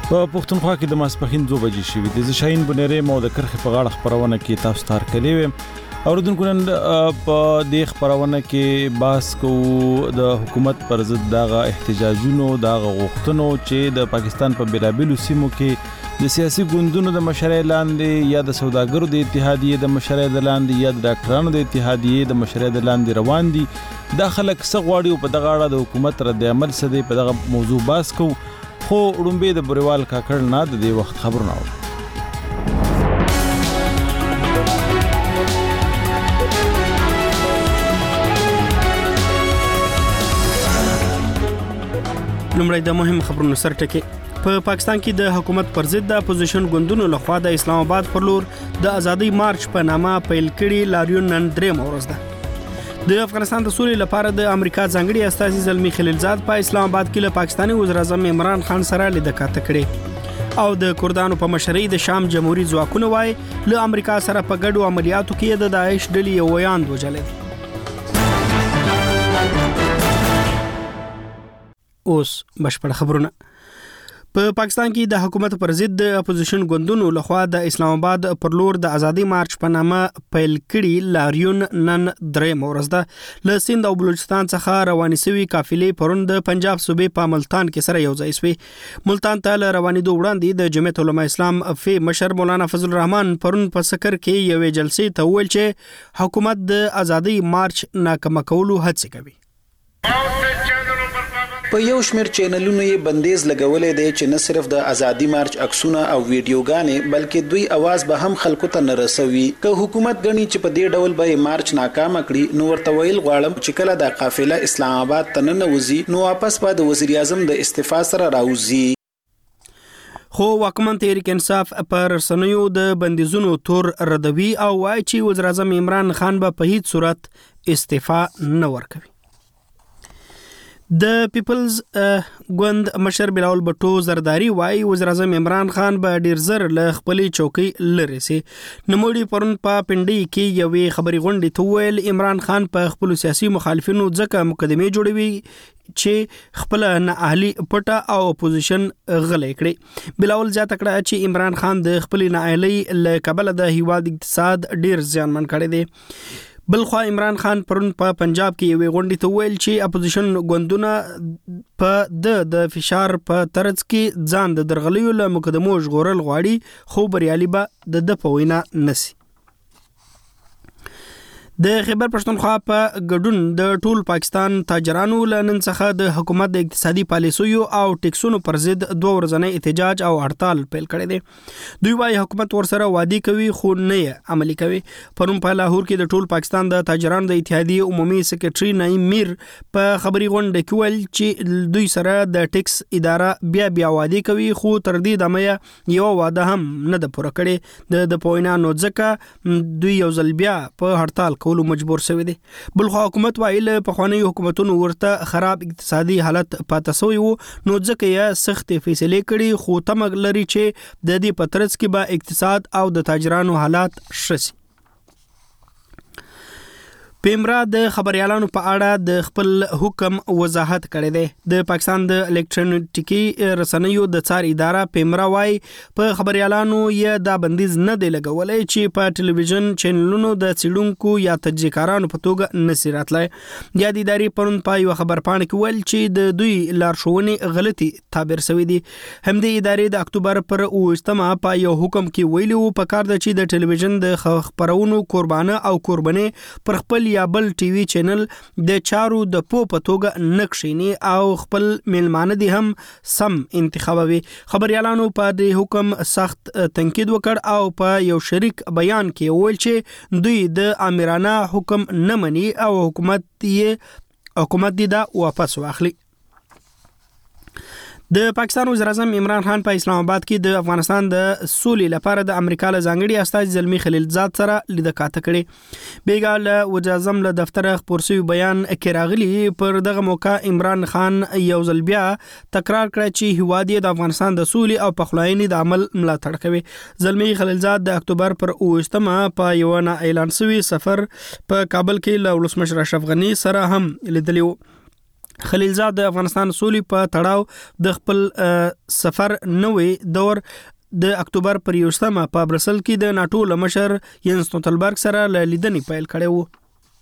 په پښتونخوا کې د ماسپخین 2 بجې شوې د شاهین بنيري مو د کرخ په غاړه خبرونه کې تاسو ته کړی و اوردونکو نن په دې خبرونه کې باس کو د حکومت پر ضد دغه احتجاجونو دغه غوښتنو چې د پاکستان په بیلابیلو سیمو کې د سیاسي ګوندونو د مشرۍ لاندې یا د سوداګرو د اتحادیې د مشرۍ د لاندې یا د ډاکټرانو د اتحادیې د مشرۍ د لاندې روان دي د خلک سغواړي په دغه اړه د حکومت رد عمل څه دی په دغه موضوع باس کو خو وړومبه د بریوال کاکړ نه د دې وخت خبرونه اوري لومړی د مهم خبرونو سر ټکی په پاکستان کې د حکومت پر ضد د اپوزیشن ګوندونو لخوا د اسلام آباد پر لور د ازادي مارچ په نامه پیل کړي لاریون نن درې ورځ ده د افغانستان د سولې لپاره د امریکا ځانګړي استازي زلمی خلیلزاد په اسلام آباد کې له پاکستاني وزیر اعظم عمران خان سره لیدکاته کړې او د کردانو په مشرۍ د شام جمهوریت ځواکونه وای له امریکا سره په ګډو عملیاتو کې د داعش ډلې یو ویاند وجلې اوس بشپړ خبرونه په پاکستان کې د حکومت پر ضد د اپوزیشن ګوندونو لخوا د اسلام آباد پر لور د ازادي مارچ په نامه پیل کړي لاریون نن درې ورځ ده له سند او بلوچستان څخه روانې شوی قافلې پرون د پنجاب صوبې په ملتان کې سره یو ځای شوې ملتان ته روانېدو وړاندې د جمعیت علماء اسلام فی مشر مولانا فضل الرحمن پرون په سکر کې یوې جلسې ته ویل چې حکومت د ازادي مارچ ناکام کولو هڅه کوي په یو شمېر چینلونو یې بندیز لګولې دی چې نه صرف د ازادي مارچ عکسونه او ویډیوګانې بلکې دوی आवाज به هم خلکو ته نه رسوي که حکومت غني چې په دې ډول به مارچ ناکام کړي نو ورته ویل غواړم چې کله د قافله اسلام آباد ته نه وځي نو واپس به د وزیر اعظم د استعفا سره راوځي خو واکمن تحریک انصاف پر رسنیو د بندیزونو تور ردوي او وايي چې وزیر اعظم عمران خان به په هیڅ صورت استعفا نه ورکوي د پیپلز ګوند مشر بلاول بټو زرداری وايي وزیر اعظم عمران خان به ډیر زر له خپل چوکۍ لري سي نموړي پرون په پنډي کې یوې خبري غونډې ته ویل عمران خان په خپل سیاسي مخالفینو ځکه مقدمه جوړوي چې خپل نه اهلي پټه او اپوزیشن غلې کړي بلاول زیاته کړه چې عمران خان د خپل نه اهلي له کبل د هیواد اقتصاد ډیر زیانمن کړي دي بلخوا عمران خان پرون په پنجاب کې یوې غونډې ته ویل چې اپوزیشن ګوندونه په د فشار په ترڅ کې ځان د درغلیو له مقدمو ژغورل غواړي خو بریالي به د پوینا نسی د خیبر پښتونخوا په ګډون د ټول پاکستان تاجرانو لنن څخه د حکومت د اقتصادي پالیسیو او ټیکسونو پر ضد 2 ورځنی احتجاج او هړتال پیل کړی دی دوی وايي حکومت ورسره وادي کوي خو نه عملي کوي پرون په لاهور کې د ټول پاکستان د تاجرانو د اتحادیې عمومي سکرټري نعیم میر په خبري غونډه کې ویل چې دوی سره د ټیکس اداره بیا وادي کوي خو تر دې دمه یو واده هم نه د پوره کړي د پوینا نو ځکه دوی یو ځل بیا په هړتال مجبور شوی دی بلخو حکومت وایي په خواني حکومتونو ورته خراب اقتصادي حالت پاتې شوی وو نو ځکه یې سخت فیصله کړي خو تمګ لري چې د دې پترڅ کې به اقتصاد او د تاجرانو حالات شسي پیمرا د خبريالانو په اړه د خپل حکم وضاحت کړی دی د پاکستان د الکترونیکي رسنیو د څار اداره پیمرا وايي په خبريالانو یې دا بندیز نه دی لګولای چې په ټلویزیون چینلونو د سیډونکو یا تجزیه‌کارانو په توګه نصیرات لای یا د ادارې پرون په یو خبر پاڼه کې ویل چې د دوی لارښوونې غلطي تعبیر شوې دي همدې ادارې د اکتوبر پر 28مه په یو حکم کې ویلي وو په کار د چې د ټلویزیون د خبرونو قربانه او قرباني پر خپل یا بل ټي وي چینل د چارو د پوتوګه نقشینی او خپل ملمانه دي هم سم انتخابوي خبريالانو په دې حکم سخت تنقید وکړ او په یو شریک بیان کې ویل چې دوی د امرانه حکم نه مني او حکومت دې دا واپس واخلي د پاکستان وزیر اعظم عمران خان په اسلام آباد کې د افغانستان د سولې لپاره د امریکا له ځانګړي استازي زلمی خلیلزاد سره لیدکاته کړي بیګال وزیر اعظم له دفتر خبر شوی بیان کې راغلی پر دغه موقع عمران خان یو ځل بیا تکرار کړ چې هوادي د افغانستان د سولې او پخلاینې د عمل ملاتړ کوي زلمی خلیلزاد د اکتوبر پر 28مه په یو نه اعلان شوی سفر په کابل کې له ولسمشر اشرف غنی سره هم لیدلی خلیلزاد د افغانستان سولې په تړاو د خپل سفر نوې دور د اکتوبر پر 1 په برسل کې د ناتو لمشر ینس ستولبرګ سره لیدنې پیل کړې وو.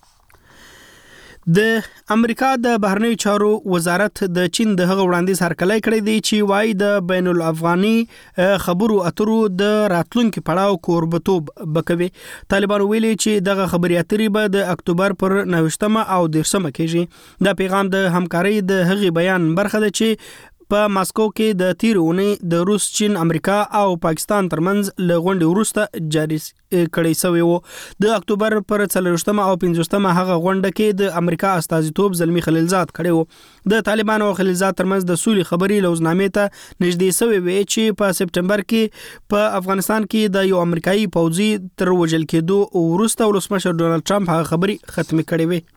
د امریکا د بهرنیو چارو وزارت د چین د هغه وړاندیز هرکلی کړی دی چې وايي د بین الافغاني خبرو اترو د راتلونکو پړاو کوربتوب بکوي. طالبان ویلي چې دغه خبري اترې به د اکتوبر پر 19 او 10 کېږي. دا پیغام د همکارۍ د هغې بیان برخه ده چې په ماسکو کې د تیرونې د روس، چین، امریکا او پاکستان ترمنځ لغونډې وروسته جاری کړی شوی وو. د اکتوبر پر 40 او 50 هغه غونډه کې د امریکا استازیتوب زلمی خلیلزاد کړی وو. د طالبان او خلیلزاد ترمنځ د سولې خبري لوزنامې ته نږدې شوی وی چې په سپټمبر کې په افغانستان کې د یو امریکایي پوځي تر وژل کېدو وروسته ولسمشر ډونالد ټرمپ هغه خبري ختمه کړې وي.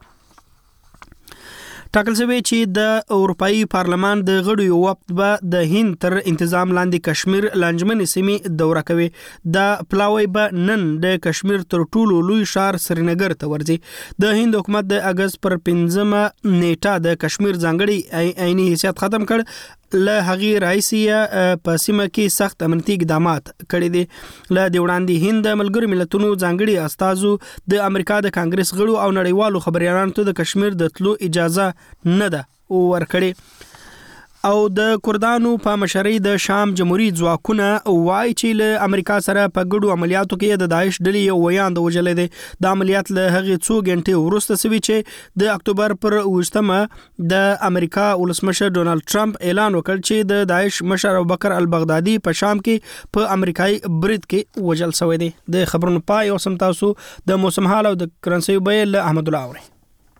ټاکل شوی چې د اروپאי پارلمان د غړو یو وفد به د هند تر انتظام لاندې کشمیر لانجمنې سیمې دوره کوي. د پلاوی به نن د کشمیر تر ټولو لوی ښار سرینګر ته ورځي. د هند حکومت د اگست پر 15 نیټه د کشمیر ځانګړي عیني حیثیت ختم کړ. له هغې راځي په سیمه کې سخت امنیتي اقدامات کړي دي. له دې وړاندې هند د ملګرو ملتونو ځانګړي استازو د امریکا د کانګرس غړو او نړیوالو خبريالانو ته د کشمیر د تلو اجازه نه ده ورکړې. او د کردانو په مشرۍ د شام جمهوریت ځواکونه وایي چې له امریکا سره په ګډو عملیاتو کې د داعش ډلې یو ویاند وژلې دي. د عملیات له هغې څو غنټې وروسته سوي چې د اکتوبر پر 20 د امریکا ولسمشر ډونالد ټرمپ اعلان وکړ چې د داعش مشر ابوبکر البغدادي په شام کې په امریکایي برید کې وژل شوی دی. د خبرونو پای او سم تاسو د موسم حال او د کرنسي بیل احمد الله اوري.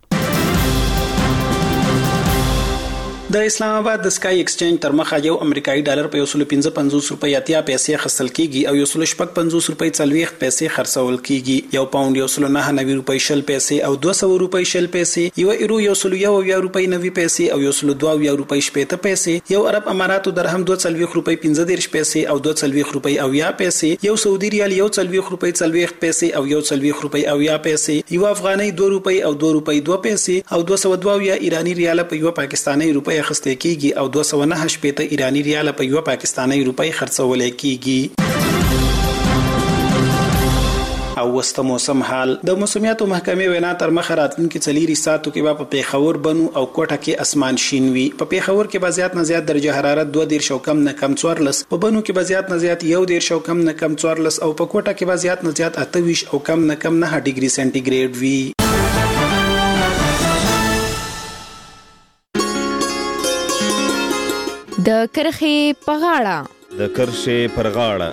د اسلام آباد د سکای ایکسچینج تر مخه یو امریکایي ډالر په 155 روپۍ اتیا پیسې خرڅل کیږي او 155 روپۍ 40 پیسې خرڅول کیږي. یو پاوند 190 روپۍ 60 پیسې او 200 روپۍ 60 پیسې، یو ایرو 101 روپۍ 90 پیسې او 102 روپۍ 70 پیسې، یو عرب اماراتو درهم 240 روپۍ 15 پیسې او 240 روپۍ 90 پیسې، یو سعودي ریال 140 روپۍ 40 پیسې او 140 روپۍ 90 پیسې، یو افغاني 2 روپۍ او 2 روپۍ 2 پیسې او 202 ایرانی ریال په یو پاکستاني روپۍ اخیستل کیږي او 209 ایرانی ریال په یو پاکستاني روپۍ خرڅول کیږي. او وسته موسم حال د موسمیاتو محکمې وینا تر مخه راتلونکي 4 ساعتو کې په پیښور بنو او کوټه کې اسمان شین وي. په پیښور کې به زیات نه زیات درجه حرارت 2 او کم نه کم 14، په بنو کې به زیات نه زیات 1 او کم نه کم 14 او په کوټه کې به زیات نه زیات 28 او کم نه کم 9 ډیګري سنټیګریډ وي. د کرخې په غاړه. د کرښې پر غاړه.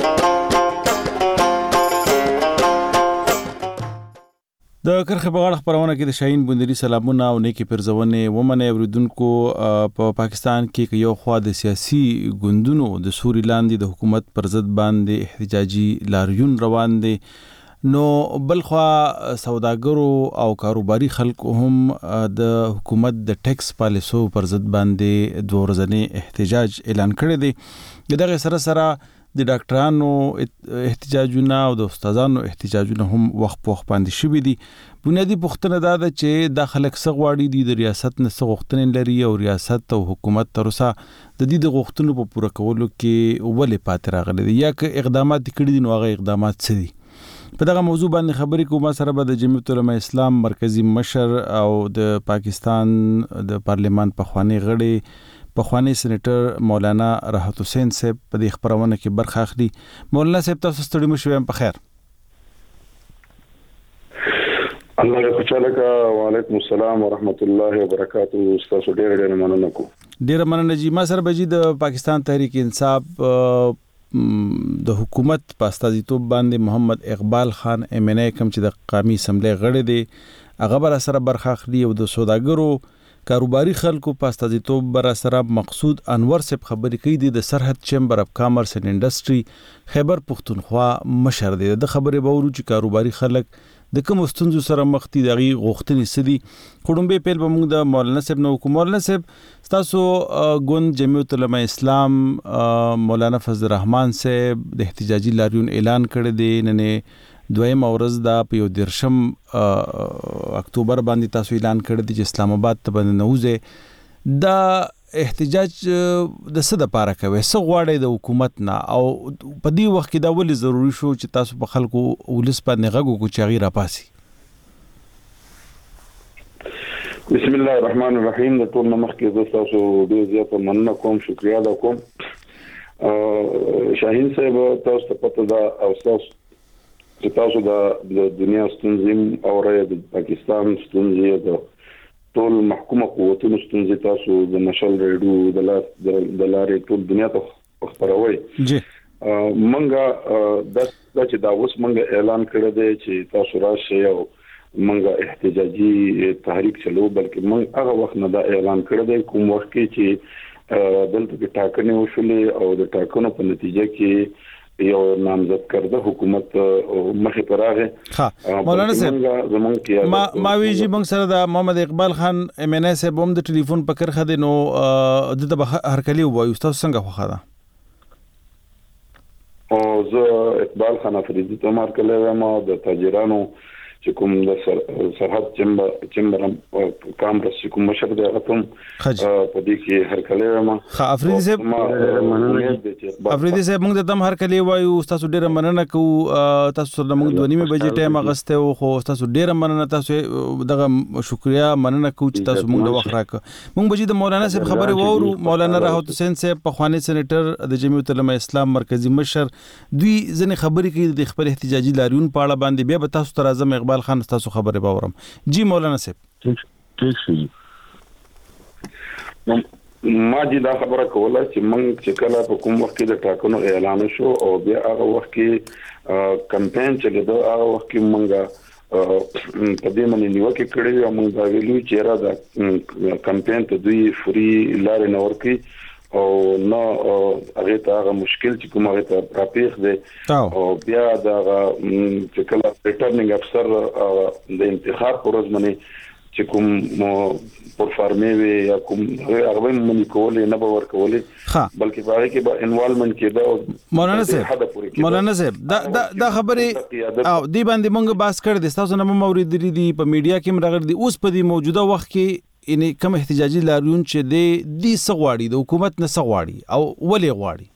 د کرخې په غاړه خبرونه کې د شاهین بندري سلامونه او نیکی پرزونه ومنه اوریدونکو. په پاکستان کې یو خوا د سیاسي ګوندونو د سوري لاندې د حکومت پر ضد باندې احتجاجي لاریون روان دي، نو بلخوا سوداګرو او کاروباري خلکو هم د حکومت د ټیکس پالیسو پر ضد باندې 2 ورځې احتجاج اعلان کړی دی. دغه سره سره د ډاکټرانو احتجاجونه او د استادانو احتجاجونه هم وخت په وخت باندې شوي دي. بنیادی پوښتنه دا ده چې د خلک څه غواړي دي، د ریاست نه څه غوښتنې لري او ریاست او حکومت تر اوسه د دې د غوښتنو په پوره کولو کې ولې پاتې راغلي دي یا که اقدامات کړي دي نو هغه اقدامات څه دي. په دغه موضوع باندې خبرې کوم سره به د جمعیت العلماء اسلام مرکزی مشر او د پاکستان د پارلیمان پخوانی غړي پخوانی سېنیټر مولانا راحت حسین صاحب په دې خبرونه کې برخه اخلي. مولانا صاحب تاسو ستړي مو شوم په خیر. الله دې خوشاله کا. وعلیکم السلام ورحمت الله وبرکاتہ. تاسو ډېر مننه کوم. ډېر مننه جی. ما سره بجې د پاکستان تحریک انصاف د حکومت په استازیتوب باندې محمد اقبال خان MNA کوم چې د قومي اسمبلی غړی دی هغه بر سره برخه اخلي او د سوداګرو کاروباري خلکو په استازیتوب بر سره مقصود انور صاحب خبرې کوي د سرحد چیمبر اف کامرس اینڈ انډستری خیبر پختونخوا مشر دی. د خبرې باورو چې کاروباري خلک د کوم ستونزو سره مخ دي دغه غوښتنې سدي. خړومبه پیل به موږ د مولانا صاحب نو کوم. مولانا صاحب تاسو ګوند جمعیت العلماء اسلام مولانا فضل الرحمن صاحب د احتجاجي لاریون اعلان کړی دی. نن دویم ورځ د 13 اکتوبر باندې تاسو اعلان کړی دی چې اسلام آباد ته باندې نوځي دا احتجاج د څه د پاره کوي څه غواړي د حکومت نه او په دې وخت کې دا ولې ضروری شو چې تاسو په خلکو ولس باندې غږ وکړو چې هغه راپاسي؟ بسم الله الرحمن الرحیم. د ټول نمخ کې تاسو ډیر زیات مننه کوم، شکریا ادا کوم. شاهین صاحب تاسو ته پته ده او تاسو د دنیا ستونزې او د پاکستان ستونزې د ټول محکومه قوتونو ستونزې تاسو د نشل ریډیو د لارې ټول دنیا ته خبروي. جی منګه د چې دا اوس منګه اعلان کړی دی چې تاسو راشئ او منګه احتجاجي تحریک چلو، بلکې منګه هغه وخت نه دا اعلان کړی دی کوم وخت کې چې دلته کې ټاکنې وشولې او د ټاکنو په نتیجه کې یو نامزد کرده حکومت مخې پر راغی. مولانا صاحب ما ویجی موږ سره د محمد اقبال خان ام ان اس بوم د ټلیفون په کرخه دی نو د هرکلی وایو تاسو څنګه خوخه ده؟ او زه اقبال خان افریدي ته مارکلې ما د تاجرانو چې کوم د سرحد چمبر کامرس چې کوم مشر دی هغه ته په دې کې هرکلی ما افریدي صاحب موږ د تم هرکلی وایو تاسو ډیره مننه کوو. تاسو سره موږ 2:30 بجې ټایم اغسته او خو تاسو ډیره مننه، تاسو دغه شکریا مننه کوو چې تاسو موږ د وخت راک. موږ بجې د مولانا صاحب خبرې وورو. مولانا راحت حسین صاحب په خواني سېنیټر د جمعیت العلماء اسلام مرکزی مشر دوی ځنې خبرې کوي د خپل احتجاجي لاریون په اړه باندې، بیا به تاسو ته راځم اقبال خان تاسو خبرې باورم. جی مولانا صاحب ٹھیک شي. ما دې دا خبره کوله چې موږ چې کله په کوم وخت کې د ټاکنو اعلان شو او بیا هغه وخت کې کمپاین چلیدو، هغه وخت کې موږ په دې باندې نیوکه کړې او موږ دا ویلو چې را د کمپاین ته دوی فری لارې نه ورکړي او نو هغه ته هغه مشکل چې کوم هغه ته راپیښ دی او بیا دا چې کله ریټرنینګ افسر د انتخاب پر ورځ باندې چې کوم پرفارمې وي یا کوم هغه منی کولې نه باور کولې، بلکې هغه کې به انوالومنت کېده. مولانا صاحب دا خبره او دی باندې مونږ باس کړ دي تاسو نه مورید دي په میډیا کې مرغړ دي اوس په دې موجوده وخت کې ان کوم احتجاجي لاریون چې دی سغواړي د حکومت نه سغواړي او ولې غواړي؟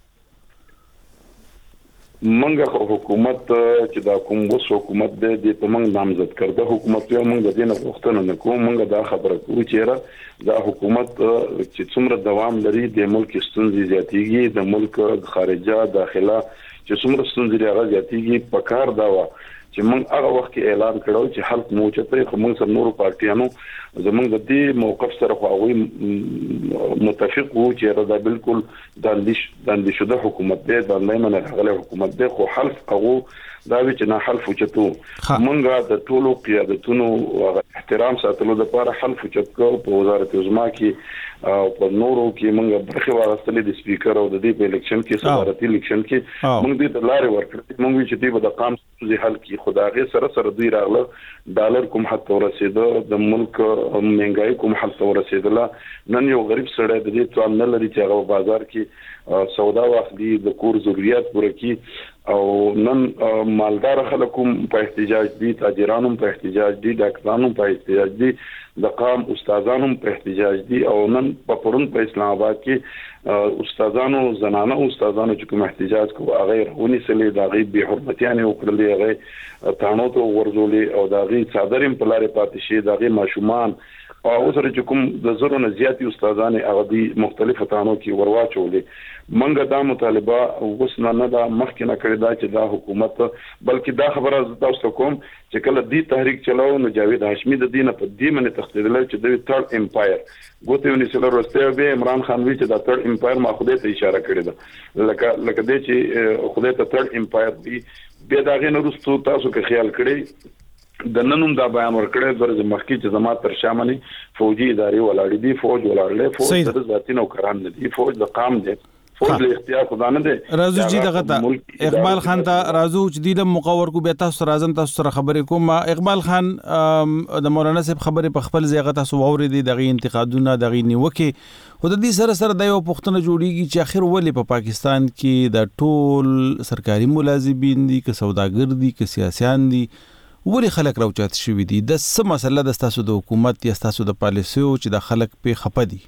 منګه حکومت چې دا کوم وس حکومت د ته منګ نامزد کړه حکومت یو منګ د دې نه غوښتنه نه کوم. منګه دا خبره کوو چې دا حکومت چې څومره دوام لري د ملک ستونزې زیاتېږي، د ملک خارجه داخله چې څومره ستونزې هغه زیاتېږي. په کار دا و چې موږ هغه وخت کې اعلان کړو چې حل موچته خو موږ سره نور پارټیانو زموږ د دې موقف سره خو هغه متفق وو چې دا بالکل د شوده حکومت دی، د نه غلې حکومت دی، خو حلف هغه دا چې نه حلف وچتو. موږ د ټولو قیادتونو احترام ساتلو لپاره حلف وچتو په وزارت عظما کې او په نورو کې موږ برخه واغستلې د سپیکر او د دې په الیکشن کې صدارتي الیکشن کې موږ دې د لارې ورکړې. موږ چې دې د قام ستونزې حل کې خدای سره دوی راغله ډالر کوم حد ورسېده، د ملک مهنګای کوم حد ورسېدله. نن یو غریب سړی د دې ځان نه لري چې هغه بازار کې سودا واخلي، د کور ضرورت پوره کړي او نن مالدار خلکو په احتجاج دي، تاجرانو په احتجاج دي، ډاکټرانو په احتجاج دي، د قام استادانو په احتجاج دي او نن په پرون په اسلام آباد کې استادانو زنانه استادانو چې کوم احتجاج کوي هغه ونی سلې د غیب به حرمتيان او کړلې هغه تانو ته ورزولې او د غیب صادریم په لارې پاتې شي، د غیب ماشومان او سره چې کوم د زرو نه زیاتی استادان هغه دي مختلفو تانو کې ورواچولې. منګه دا مطالبه وسنه نه دا مخکې نه کړی دا چې دا حکومت بلکې دا خبره تاسو کوم چې کله دی تحریک چلاو نو جاوید هاشمی د دینه په دې باندې تخدیدل چې د ثرد امپایر ګوتې ونیسل ورسته به عمران خان وی چې دا ثرد امپایر ما خوده ته اشاره کړې ده لکه دې چې خوده ته ثرد امپایر دی به دا غي نورستو تاسو کې خیال کړی د ننوم دا بیان ورکړی درځ مخکې چې زمات تر شامنې فوجي ادارې ولاړې دي، فوج ولاړلې، فوج د ذاتی نوکران نه دي، فوج د قام دی، او له اختیار خدانه ده راځو چې دغه ته اقبال خان ته راځو چې د مقور کو به تاسو راځم تاسو سره خبرې کوم. اقبال خان د مولانا صاحب خبرې په خپل ځای غته سو اورېدي دغه انتقادونه دغه نیوکه خو د دې سره د یو پښتنه جوړیږي چې اخر ولې په پاکستان کې د ټول سرکاري ملازمین دي که سوداګر دي که سیاسيان دي ولې خلک راوچات شوي دي د څه مسله د تاسو د حکومت یا تاسو د پالیسیو چې د خلک په خپه دي؟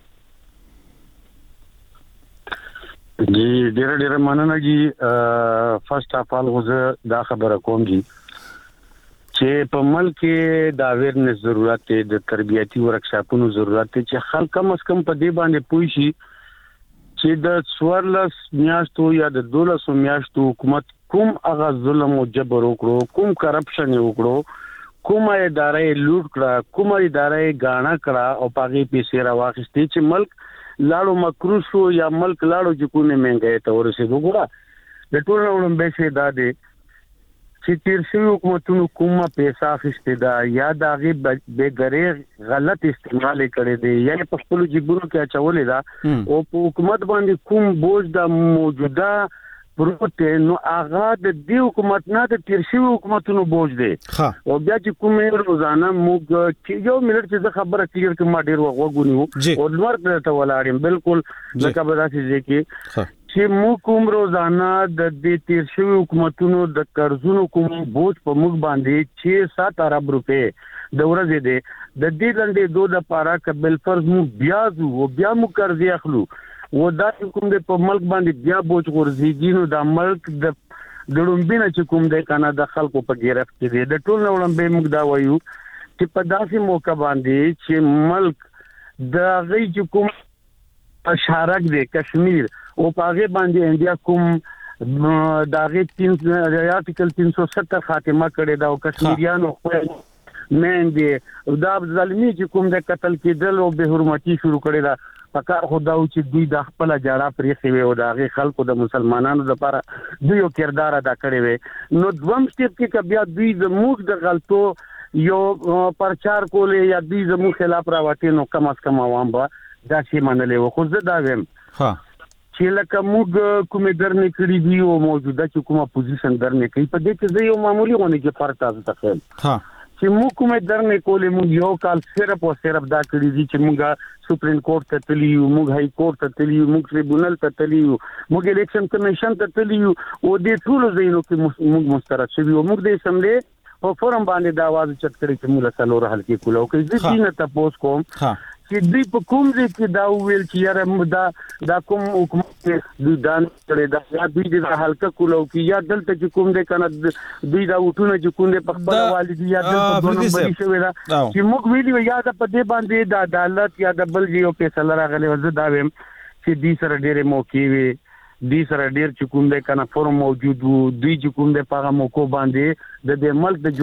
جی ډیر مننه جی. فرست اف آل غوزه دا خبره کوم جی چې په ملک کې د اویرنس ضرورت دی د تربیتی ورکشاپونو ضرورت دی چې خلک کم از کم په دې باندې پوه شي چې د 14 میاشتو یا د 12 میاشتو حکومت کوم هغه ظلم او جبر وکړو کوم کرپشن وکړو کوم ادارې لوټ کړه کوم ادارې غاڼه کړه او پاګې پیسې راوخستې چې ملک لاړو مکروشو یا ملک لاړو چې کومه منګه ته ورسېدو ګره د ټول نوم به شي دا دی چې تیر شوی حکومتونو کومه پیسې اخیستې دا یا دا غي به غره غلط استعمال کړي دي یا په خپل جیبونو کې اچولې دا او په حکومت باندې کوم بوج د موجوده پروت نو هغه د دې حکومت نه د تیر شوی حکومتونو بوج دی او بیا چې کومه روزانه موږ چې یو ملت چې خبره کلیر کما ډیر وغوونیو او نور ته ولاړم بالکل لکه به تاسو ځکه چې موږ کوم روزانه د دې تیر شوی حکومتونو د قرضونو کوم بوج په موږ باندې 6-7 ارب روپے د ورځې دی د دې لنډې دوه د پارا قبل فرض موږ بیا موږ قرض اخلو و دا کوم د په ملک باندې بیا بوج ورزيږي نو د ملک د ډړومبینه چې کوم د کانا د خلکو په ګیرفت کې دي د ټول نوړم به موږ دا وایو چې په داسې موقع باندې چې ملک د غي چې کوم اشارک دی کشمیر او پاغه باندې انډیا کوم داغه 3 آرټیکل 370 خاتمه کړی دا او کشمیریانو مین دی دا ظلمي چې کوم د قتل کېدل او به حرمتي شروع کړی دا پکار خداو چې دوی د خپل جاړه پرې خوي او دغه خلکو د مسلمانانو لپاره دوی یو کردار ادا کړی وي نو دوم سټیپ کې بیا دوی د موږ د غلطو یو پرچار کولې یا دوی زمو خلاف راوټي نو کم از کم عوام به دا شي منلې و خو زه دا ویم چې لکه موږ کومه درنه کړی دی او موجوده چې کومه پوزیشن درنه کوي په دې کې زه یو معمولی غونې کې فرق تاسو ته خیم چې موږ کومه درنه کولې موږ یو کال صرف او صرف دا کړی دي چې موږ سپریم کورټ ته تلیو موږ های کورټ ته تلیو موږ ټریبونل ته تلیو موږ الیکشن کمیشن ته تلیو او د ټول ځایونو کې موږ مسترد شوی او موږ د اسمبلی په فورم باندې دا आवाज چت کړی چې موږ له سلور حل کې کولو کې د دینه تاسو کوم چې دوی په کوم ځای کې دا ویل چې یاره دا کوم حکومت دوی دان کړي دا یا دوی د حلقه کولو کې یا دلته چې کوم د کنه دوی دا وټونه چې کوم د خپل والدي یا د دوه نمبر شوی دا چې موږ ویلو یا د په دې باندې د عدالت یا د بل یو فیصله راغلی وزه دا ویم چې دې سره ډېر موقع وي دې سره ډېر چې کوم د کنه فورم موجود وو دوی چې کوم د پاغه موقع باندې د ملک د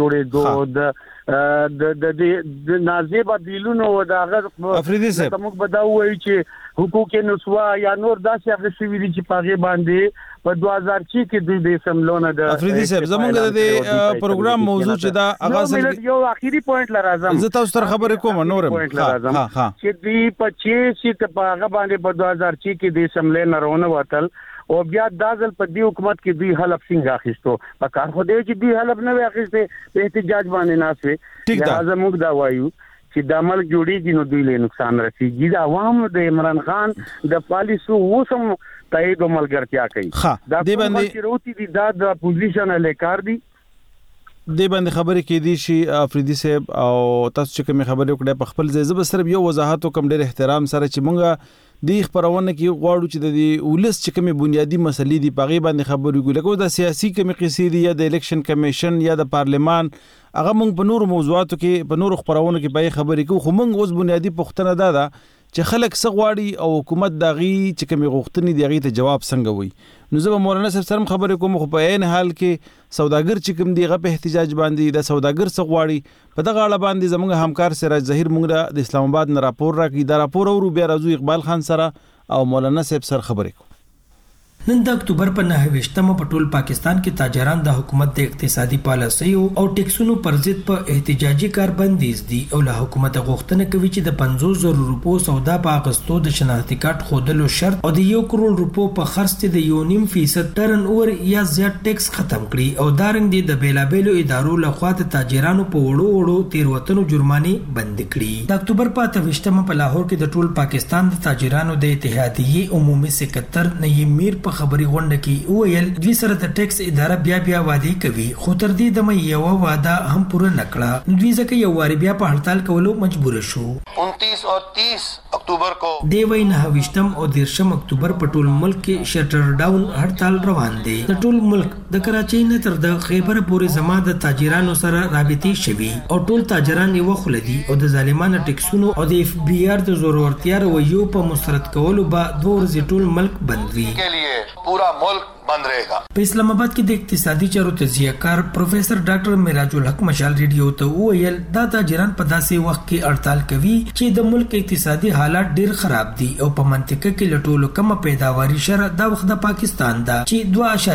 جوړې د نازیبه دیلونو او د هغه افریدي صاحب موږ بداو وایي چې حقوق نسوا یا نور داسې هغه شوی دي چې پاغه باندې په 2006 کې دوی د سملونه د افریدي صاحب زمونږ د پروګرام موضوع چې دا اغاز یو اخیری پوینټ لرازم زه تاسو سره خبرې کوم نورم چې دوی په 6 چې پاغه باندې په 2006 کې د سملې نارونه وتل او بیا دازل په دی حکومت کې دوی حلف څنګه اخیستو په کار خو دې چې دوی حلف نه اخیسته په احتجاج باندې ناسوي لہذا موږ دا وایو چې د عمل جوړیږي نو دوی له نقصان رسیږي د عوام د عمران خان د پالیسو وسم تایید ملګرتیا کوي دا د باندې وروتي دي د پوزیشن له کار دي د باندې خبرې کې دي شي افریدي صاحب او تاسو چې کوم خبرې وکړه په خپل ځای زب صرف یو وضاحت کوم ډېر احترام سره چې مونږه د خبرونه کې غواړو چې د ولس چې کومه بنیادی مسلې دي پاغي باندې خبرې کوي لکه د سیاسي کومه قصې دي یا د الیکشن کمیشن یا د پارلمان هغه مونږ په نور موضوعاتو کې په نور خبرونه کې به خبرې کوو خو مونږ اوس بنیادی پوښتنه ده چې خلک سغواړي او حکومت دغه چې کومه غوښتنې دی هغه ته جواب څنګه وي نو زه مولانا صاحب سره خبرې کوم خو په عین حال کې سوداګر چې کوم دیغه په احتجاج باندې د سوداګر سغواړي په دغه اړه باندې زموږ همکار سراج ظهیر مونږ د اسلام آباد نه راپور راکړي دا راپور او بیا راځو اقبال خان سره او مولانا صاحب سره خبرې کوم نن د اکتوبر په 9 په ټول پاکستان کې تاجران د حکومت د اقتصادي پالیسیو او ټیکسونو پر ضد په احتجاجي کاربندیز دي او له حکومت غوښتنه کوي چې د 50,000 روپو سودا په اغستو د شناختی کارت خودلو شرط او د 1 کروڑ روپو په خرڅ د 1.5% ټرن اور یا زیات ټیکس ختم کړي او دارنګ د بیلابېلو ادارو لخوا د تاجرانو په وړو تیروتنو جرمانه بند کړي. د اکتوبر په 28 په لاهور کې د ټول پاکستان د تاجرانو د اتحادیې عمومي سکرټر نعیم میر په خبري غونډه کې ویل دوی سره د ټیکس اداره بیا وعده کوي خو تر دې د مې یو وعده هم پوره نکړه. دوی ځکه یو واری بیا په هړتال کولو مجبور شو. 29 اور 30 اکتوبر کو دی وای 9 او 13 اکتوبر په ټول ملک کې شټر ډاون هړتال روان دي. د ټول ملک د کراچۍ نه تر د خیبر پورې زما د تاجرانو سره رابطې شوي او ټول تاجران یو خلدي او د ظالمانه ټیکسونو او د FBI د زورورتیا رویو په مسترد کولو با دوه ورځې ټول ملک بند وي. पूरा मुल्क बंद रहेगा. په اسلام آباد کې د اقتصادي چارو تجزیه کار پروفیسر ډاکټر میراج الحق مشال ریډیو ته ویل دا تاجران په داسې وخت کې هړتال کوي چې د ملک اقتصادي حالات ډیر خراب دي او په منطقه کې لټولو کم پیداواري شره د وخت د پاکستان دا چې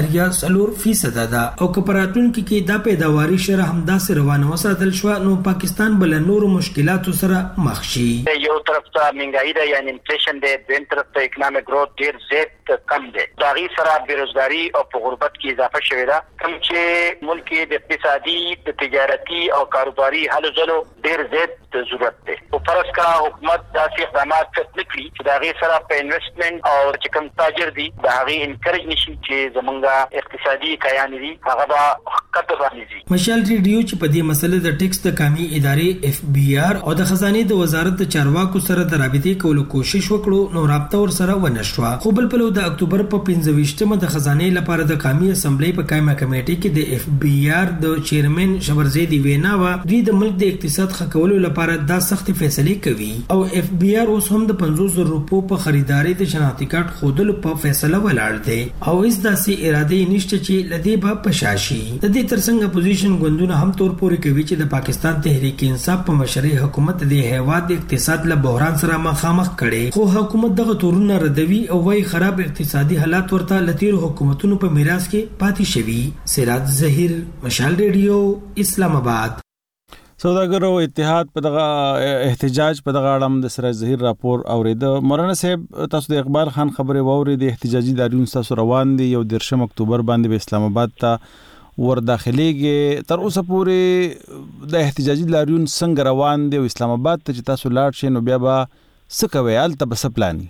2.4% ده او کپراتونکو کې دا پیداواري شره هم داسې روانه وساتل شو نو پاکستان بل نور مشکلاتو سره مخ شي. یو طرف ته منګاهي ده یعنی انفلیشن ده بل طرف ته اکونومیک گروث ډیر زیات کم ده. دا غي سره بیروزګاری او په غربت کې اضافه شوې ده کوم چې ملک د اقتصادي د تجارتي او کاروباري هلو ځلو ډیر زیات ضرورت ده. او فرض کا حکومت داسې اقدامات وکړي چې دا غي سره په انویسټمنټ او چې کوم تاجر دي دا غي انکریج نشي چې زمونږه اقتصادي کایان دي هغه به کته باندې دي. مشال ریډیو چې په دې مسله د ټیکس د قومي ادارې FBI او د خزانه د وزارت د چارواکو سره د رابطې کولو کوشش وکړو نو رابطه ور سره ونه شو. خو بل په د اکتوبر په 25 د خزانه لپاره د قومي اسمبلی په قائمه کمیټه کې د FBI د چیرمن شبرزیدی ویناوه دوی د ملک د اقتصاد ښه کولو لپاره دا سخت فیصله کوي او FBI اوس هم د 50,000 روپو په خریداري د شناختی کارت خودلو په فیصله ولاړ دی او هیڅ داسې اراده نشته چې لدی به پشاشي. د دې ترڅنګ اپوزیشن ګوندونه هم تور پورې کوي چې د پاکستان تحریک انصاف په مشرۍ حکومت د هیواد د اقتصاد له بحران سره مخامخ کړي خو حکومت دغه تورونه ردوي او وايي خراب اقتصادي حالات ورته لتیر حکومتونو په میراث کې پاتې شوي. سراج ظهیر مشال ریډیو اسلام آباد. سوداګرو اتحاد په دغه احتجاج په دغه اړه د سراج ظهیر راپور اورید. مولانا صاحب تاسو د اقبال خان خبره واورید د احتجاجي لاریون تاسو روان دي یو 13 اکتوبر باندې به اسلام آباد ته ور داخليږي تر اوسه پورې د احتجاجي لاریون څنګه روان دي او اسلام آباد ته چې تاسو لاړ شئ نو بیا به څه کوي الته به څه پلان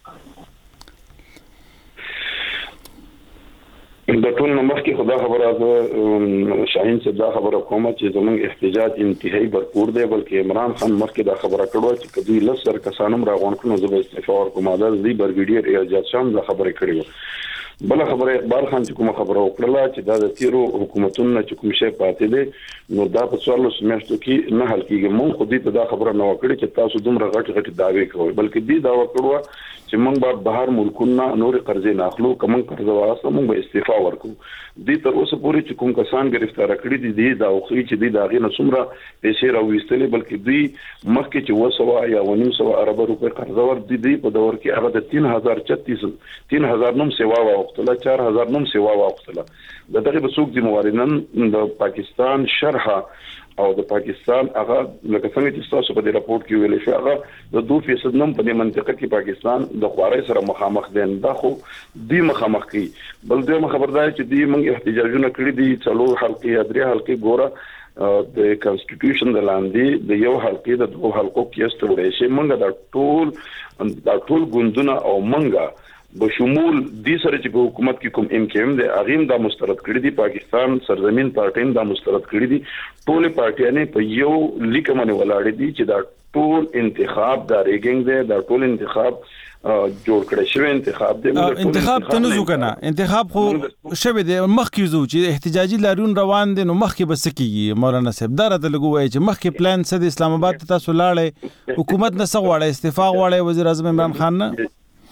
د ټول نمبر کې خدا خبره ده شاهین صاحب دا خبره کومه چې زمونږ احتجاج انتهایی برپور دی بلکې عمران خان مخکې دا خبره کړو چې کدی لسر کسانم راغون کړو زه به استعفا ورکوم دا دی برګیډیر اعجاز شام دا خبره کړو. بل خبره اقبال خان چې کومه خبره وکړه چې دا د تیرو حکومتونو چې کوم شی پاتې دي نو دا په 14 میاشتو کې نه حل کیږي. مونږ خو دې ته دا خبره نه وکړي چې تاسو دومره غټ دعوی کوئ بلکې دې دا وکړو چې مونږ به بهر ملکونو نور قرضې نه اخلو کوم قرض واسه مونږ به استعفا ورکو. دې تر اوسه پورې چې کوم کسان گرفتار کړي دي دا خو چې دې دا غي نه څومره پیسې راوېستلې بلکې دوی مخکې چې 200 یا 900 ارب روپے قرض ور دي په دور کې هغه د 3000 نوم سیوا واوختله 4000 نوم سیوا واوختله. د دغه بسوک دي موارنن د پاکستان شرح او د پاکستان هغه لکه څنګه چې تاسو په دې راپورټ کې ویل شو هغه د 2% نوم په دې منطقه کې پاکستان د خوارۍ سره مخامخ دي دا خو دی مخامخ کی بل دې خبردار چې دی موږ احتجاجونه کړی دي څلور حلقې یا درې حلقې ګوره د کانسټیټیوشن د لاندې د یو حلقې د دوه حلقو کې استوړې شي موږ دا ټول ګوندونه او موږ بشمول دي سره چې په حکومت کې کوم MKM د اغیم دا مسترد کړی دي پاکستان سرزمین پارټین دا مسترد کړی دي ټول پارټیانې په یو لیک باندې ولاړ دي چې دا ټول انتخاب دا ریګینګ دی دا ټول انتخاب جوړ کړی شوی انتخاب دی انتخاب تنزو کنه انتخاب خو شوی دی مخکې زو چې احتجاجي لاریون روان دي نو مخکې بس کیږي. مولانا صاحب دا راته لګوي چې مخکې پلان څه د اسلام آباد ته تاسو لاړې حکومت نه څه غواړي استعفا غواړي وزیر اعظم عمران خان نه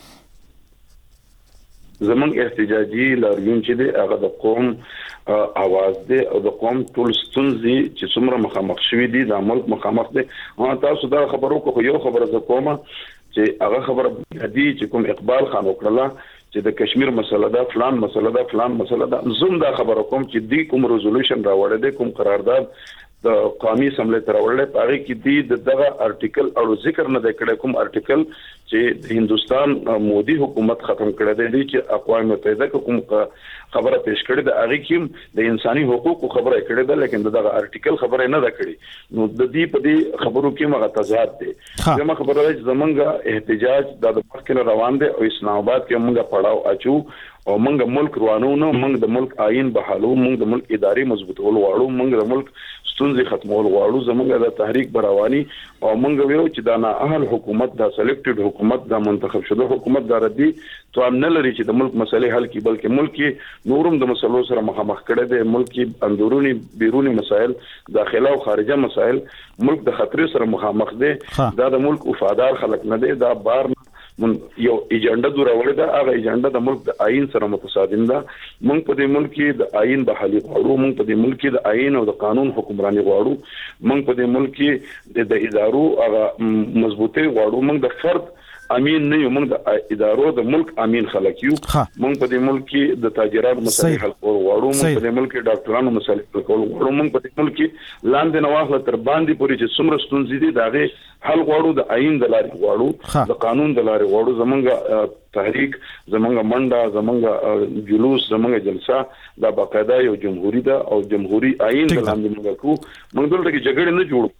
زمونږ احتجاجي لاریون چې دی هغه د قوم आवाज دی او د قوم ټول ستونزې چې څومره مخامخ شوي دي د ملک مخامخ دي. تاسو دا خبرو کو یو خبره ز کومه چې هغه خبره دی چې کوم اقبال خان وکړه چې د کشمیر مسله ده فلان مسله ده زم دا خبره کوم چې دی کوم ریزولوشن راوړل دي کوم قرارداد د قومي اسمبلی تر وړل پاره کې دی دغه ارټیکل او ذکر نه د کړه کوم ارټیکل چې د هندستان مودي حکومت ختم کړی دی چې اقوام متحده کوم خبره پیش کړې ده هغه کې د انساني حقوقو خبره کړې ده لیکن دغه ارټیکل خبره نه ده کړې نو د دې په دې خبرو کې مغه تضاد دي زموږ خبره ده چې زمونږ احتجاج د مخکې روان دي او اسلام آباد کې موږ پړاو اچو او موږ ملک روانو نو موږ د ملک آئین بحالو موږ د ملک اداري مضبوطول غواړو موږ د ملک ستونزې ختمول غواړو زموږ د تحریک برواني او موږ ویو چې دا نه اهل حکومت دا سلیکټډ حکومت دا منتخب شوه حکومت دا ردی تو هم نه لري چې د ملک مسلې حل کړي بلکې ملک نورم د مسلو سره مخامخ کړي دي ملک اندرونی بیرونی مسائل داخله او خارجه مسائل ملک د خطر سره مخامخ دي دا د ملک وفادار خلک نه دي دا بار یو ایجنډا دوراولې ده هغه ایجنډا د ملک د آئین سره متصادم ده موږ په دې ملک کې د آئین بحالي غواړو موږ په دې ملک کې د آئین او د قانون حکمراني غواړو موږ په دې ملک کې د ادارو هغه مضبوطي غواړو موږ د فرد امین نه یو موږ د ادارو د ملک امین خلک یو موږ په دې ملک کې د تاجرانو مسایل حل کول غواړو موږ په دې ملک کې ډاکټرانو مسایل حل کول غواړو موږ په دې ملک کې لاندې نواخله تر باندې پورې چې څومره ستونزې دي داغه حل غواړو د آئین د لارې غواړو د قانون د لارې غواړو زمونږ تحریک زمونږ منډه زمونږ جلوس زمونږ جلسه دا باقاعده یو جمهوریت ده او جمهوریت آئین د لاندې موږ کو موږ دلته کې جګړه نه جوړو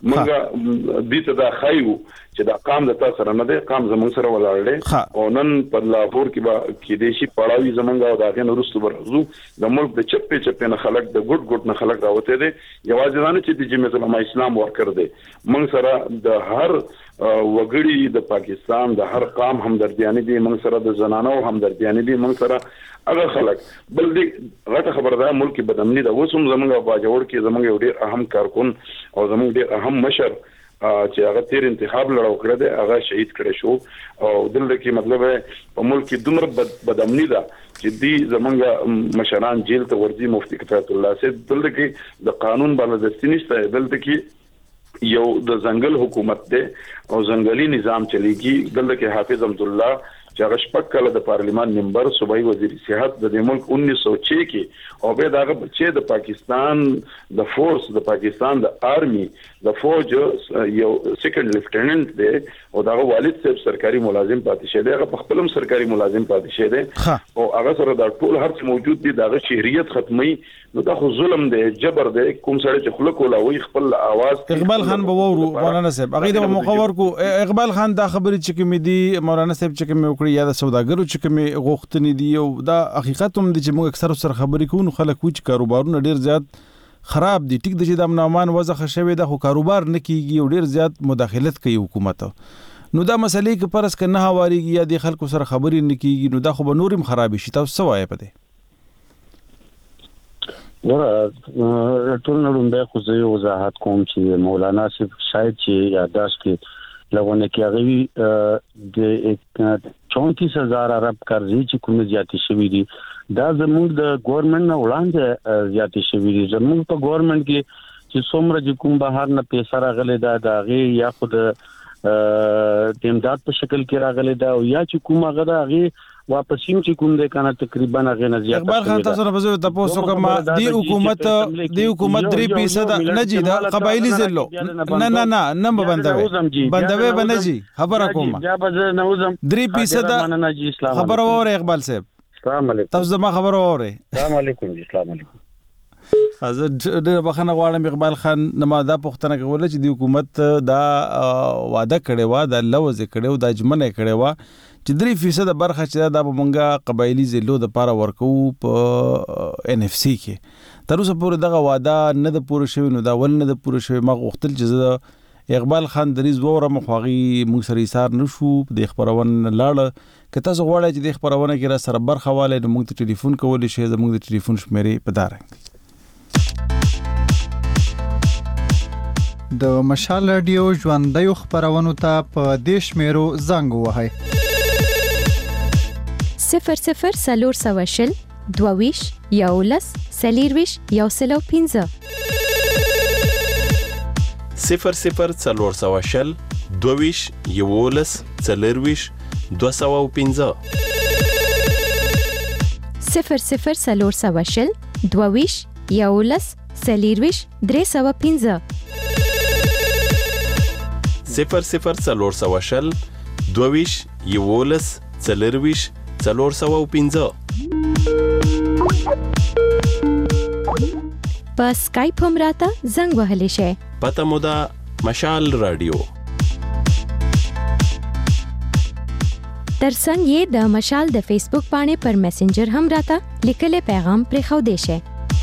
موږ دې ته دا خایو چې دا قام د تاسو سره نه دی قام زمونږ سره ولاړ دی او نن په لاهور کې دیشي پړاوي زمونږ او داغه نورستو برزو د ملک د چپې نه خلک د ګډ نه خلک راوته دي یوازې نه چې د جمعیت العلماء اسلام ورکر دي موږ سره د هر وګړي د پاکستان د هر قام همدردیانی دي موږ سره د زنانو همدردیانی دي موږ سره هغه خلک بل دې غټه خبره ده ملک بدامني ده وسوم زمونږ باجوړ کې زمونږ یو ډیر اهم کارکون او زمونږ ډیر اهم مشر چې هغه تیر انتخاب لړاو کړی دی هغه شهید کړی شو او دلته کې مطلب په ملک کې دومره بدامني ده چې دی زمونږ مشران جیل ته ورځي مفتي کفایت الله سي دلته کې د قانون بالادستي نشته دلته کې یو د ځنګل حکومت دی او ځنګلي نظام چلیږي دلته کې حافظ عبد الله چې هغه شپږ کاله د پارلیمان ممبر صوبایي وزیر صحت د ملک 1906 کې او به داغه بچي د پاکستان د فورس د پاکستان د آرمي د فوج یو سیکنډ لیفټیننټ دی او داغه والد صاحب سرکاري ملازم پاتې شه دی هغه په خپلم سرکاري ملازم پاتې شه دی او هغه سره د ټول هر څه موجود دي داغه شهريت ختمي نو دا خو ظلم دی جبر دی کوم سره چې خلک ولاوي خپل आवाज اقبال خان بوورو مولانا صاحب هغه د مقور کو اقبال خان دا خبرې چې کوم دي مولانا صاحب چې کوم وکړي یا د سوداګرو چې کوم غوښتنې دي او دا حقیقت هم دي چې موږ اکثر سره خبرې کوو خلک وچ کاروبارونه ډیر زیات خراب دي ټیک د چې د امن وضع شوی د خو کاروبار نه کیږي او ډیر زیات مداخلت کوي حکومت نو دا مسلې کې پرس کنه هواريږي یا د خلکو سره خبرې نه کیږي نو دا خو به نورم خراب شي تاسو وایي پدې ټول نړۍ خو زه وضاحت کوم چې مولانا صاحب شاید چې یاداشت کې لغونه کې هغه د 34000 ارب قرضې چې کوم زیاتې شوې دي دا زموږ د ګورنمنت نه وړاندې زیاتې شوې دي زموږ په ګورنمنت کې چې څومره چې کوم بهر نه پیسې راغلي دا غي یا خود د امداد په شکل کې راغلي دا او یا چې کوم هغه غي واپس یو چې کوم د کنه تقریبا هغه نه زیات اقبال خان تاسو نه بزو تاسو کوم دی حکومت 3% نه جی دا قبایلی زلو نه بندوي بنجي خبره کوم 3% خبره وره اقبال صاحب السلام علیکم تاسو ما خبره وره السلام علیکم السلام علیکم حاضر د بخنه غواړم اقبال خان نماده پښتنه کوله چې د حکومت دا وعده کړي و دا لوز کړي و دا جمنه کړي و چې 3% برخه چې دا به مونږه قبایلی زلو د پاره ورکو په ان اف سی کې تر اوسه پورې دغه وعده نه د پوره شوی نو دا ول نه د پوره شوی ما غوښتل چې اقبال خان دریز وره مخواغي موږ سره ایثار نشو د خبرونه لاړه که تاسو غواړئ چې د خبرونه کې را سره برخه والي نو موږ ته ټلیفون کولی شئ زموږ د ټلیفون شمیرې په دارنګ د مشال رادیو ژوندۍ خبرونه ته په دیش میرو زنګ وهاي 00 سلور سواشل دوویش یولس سلیرویش یوسلو 15 00 سلور سواشل دوویش یولس سلیرویش 215 00 سلور سواشل دوويش یولس سلیرويش 315 00 سلور سواشل دوويش یولس سلیرويش 315 په سکایپ هم راته زنګ وهلی شئ. پته مو ده مشال رادیو. ترڅنګ یې د مشال د فیسبوک باندې پر میسنجر هم راته لیکلي پیغام پرېښودی شئ.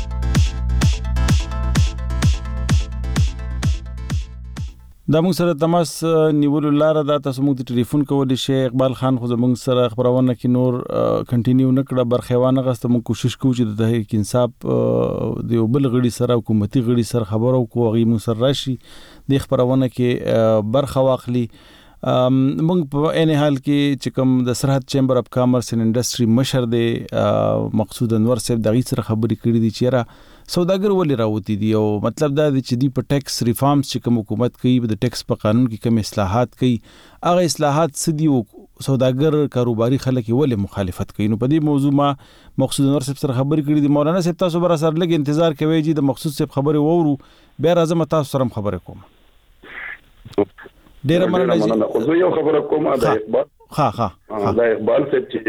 دا موږ سره تماس نیولو لاره دا تاسو موږ ته ټلیفون کولی شئ. اقبال خان خو زموږ سره خبرونه کې نور کنټینیو نکړه برخوانه غسته موږ کوشش کوو چې د تحریک انصاف د یو بل غړي سره حکومتي غړي سره خبرو کوو هغه موږ سره راشي د خبرونه کې برخه واخلي. موږ په عین حال کې چې کوم د سرحد چیمبر اف کامرس اینڈ انډستری مشر دی مقصود انور صاحب دغه سره خبرې کړې دي چې را سوداګر ولې راوتی دي او مطلب دا دی چې دی په ټیکس ریفارمز چې کوم حکومت کوي د ټیکس په قانون کې کوم اصلاحات کوي هغه اصلاحات سدي او سوداګر کاروباري خلک ولې مخالفت کوي. نو په دې موضوع ما مقصود انور صاحب سره خبرې کړې دي. مولانا صاحب تاسو بر سره لګ انتظار کوي چې د مقصود صاحب خبرې وورو بیا راځم تاسو سره خبرې کوم. ډیر مننه. زه یو خبره کوم دا اقبال دا اقبال صاحب چې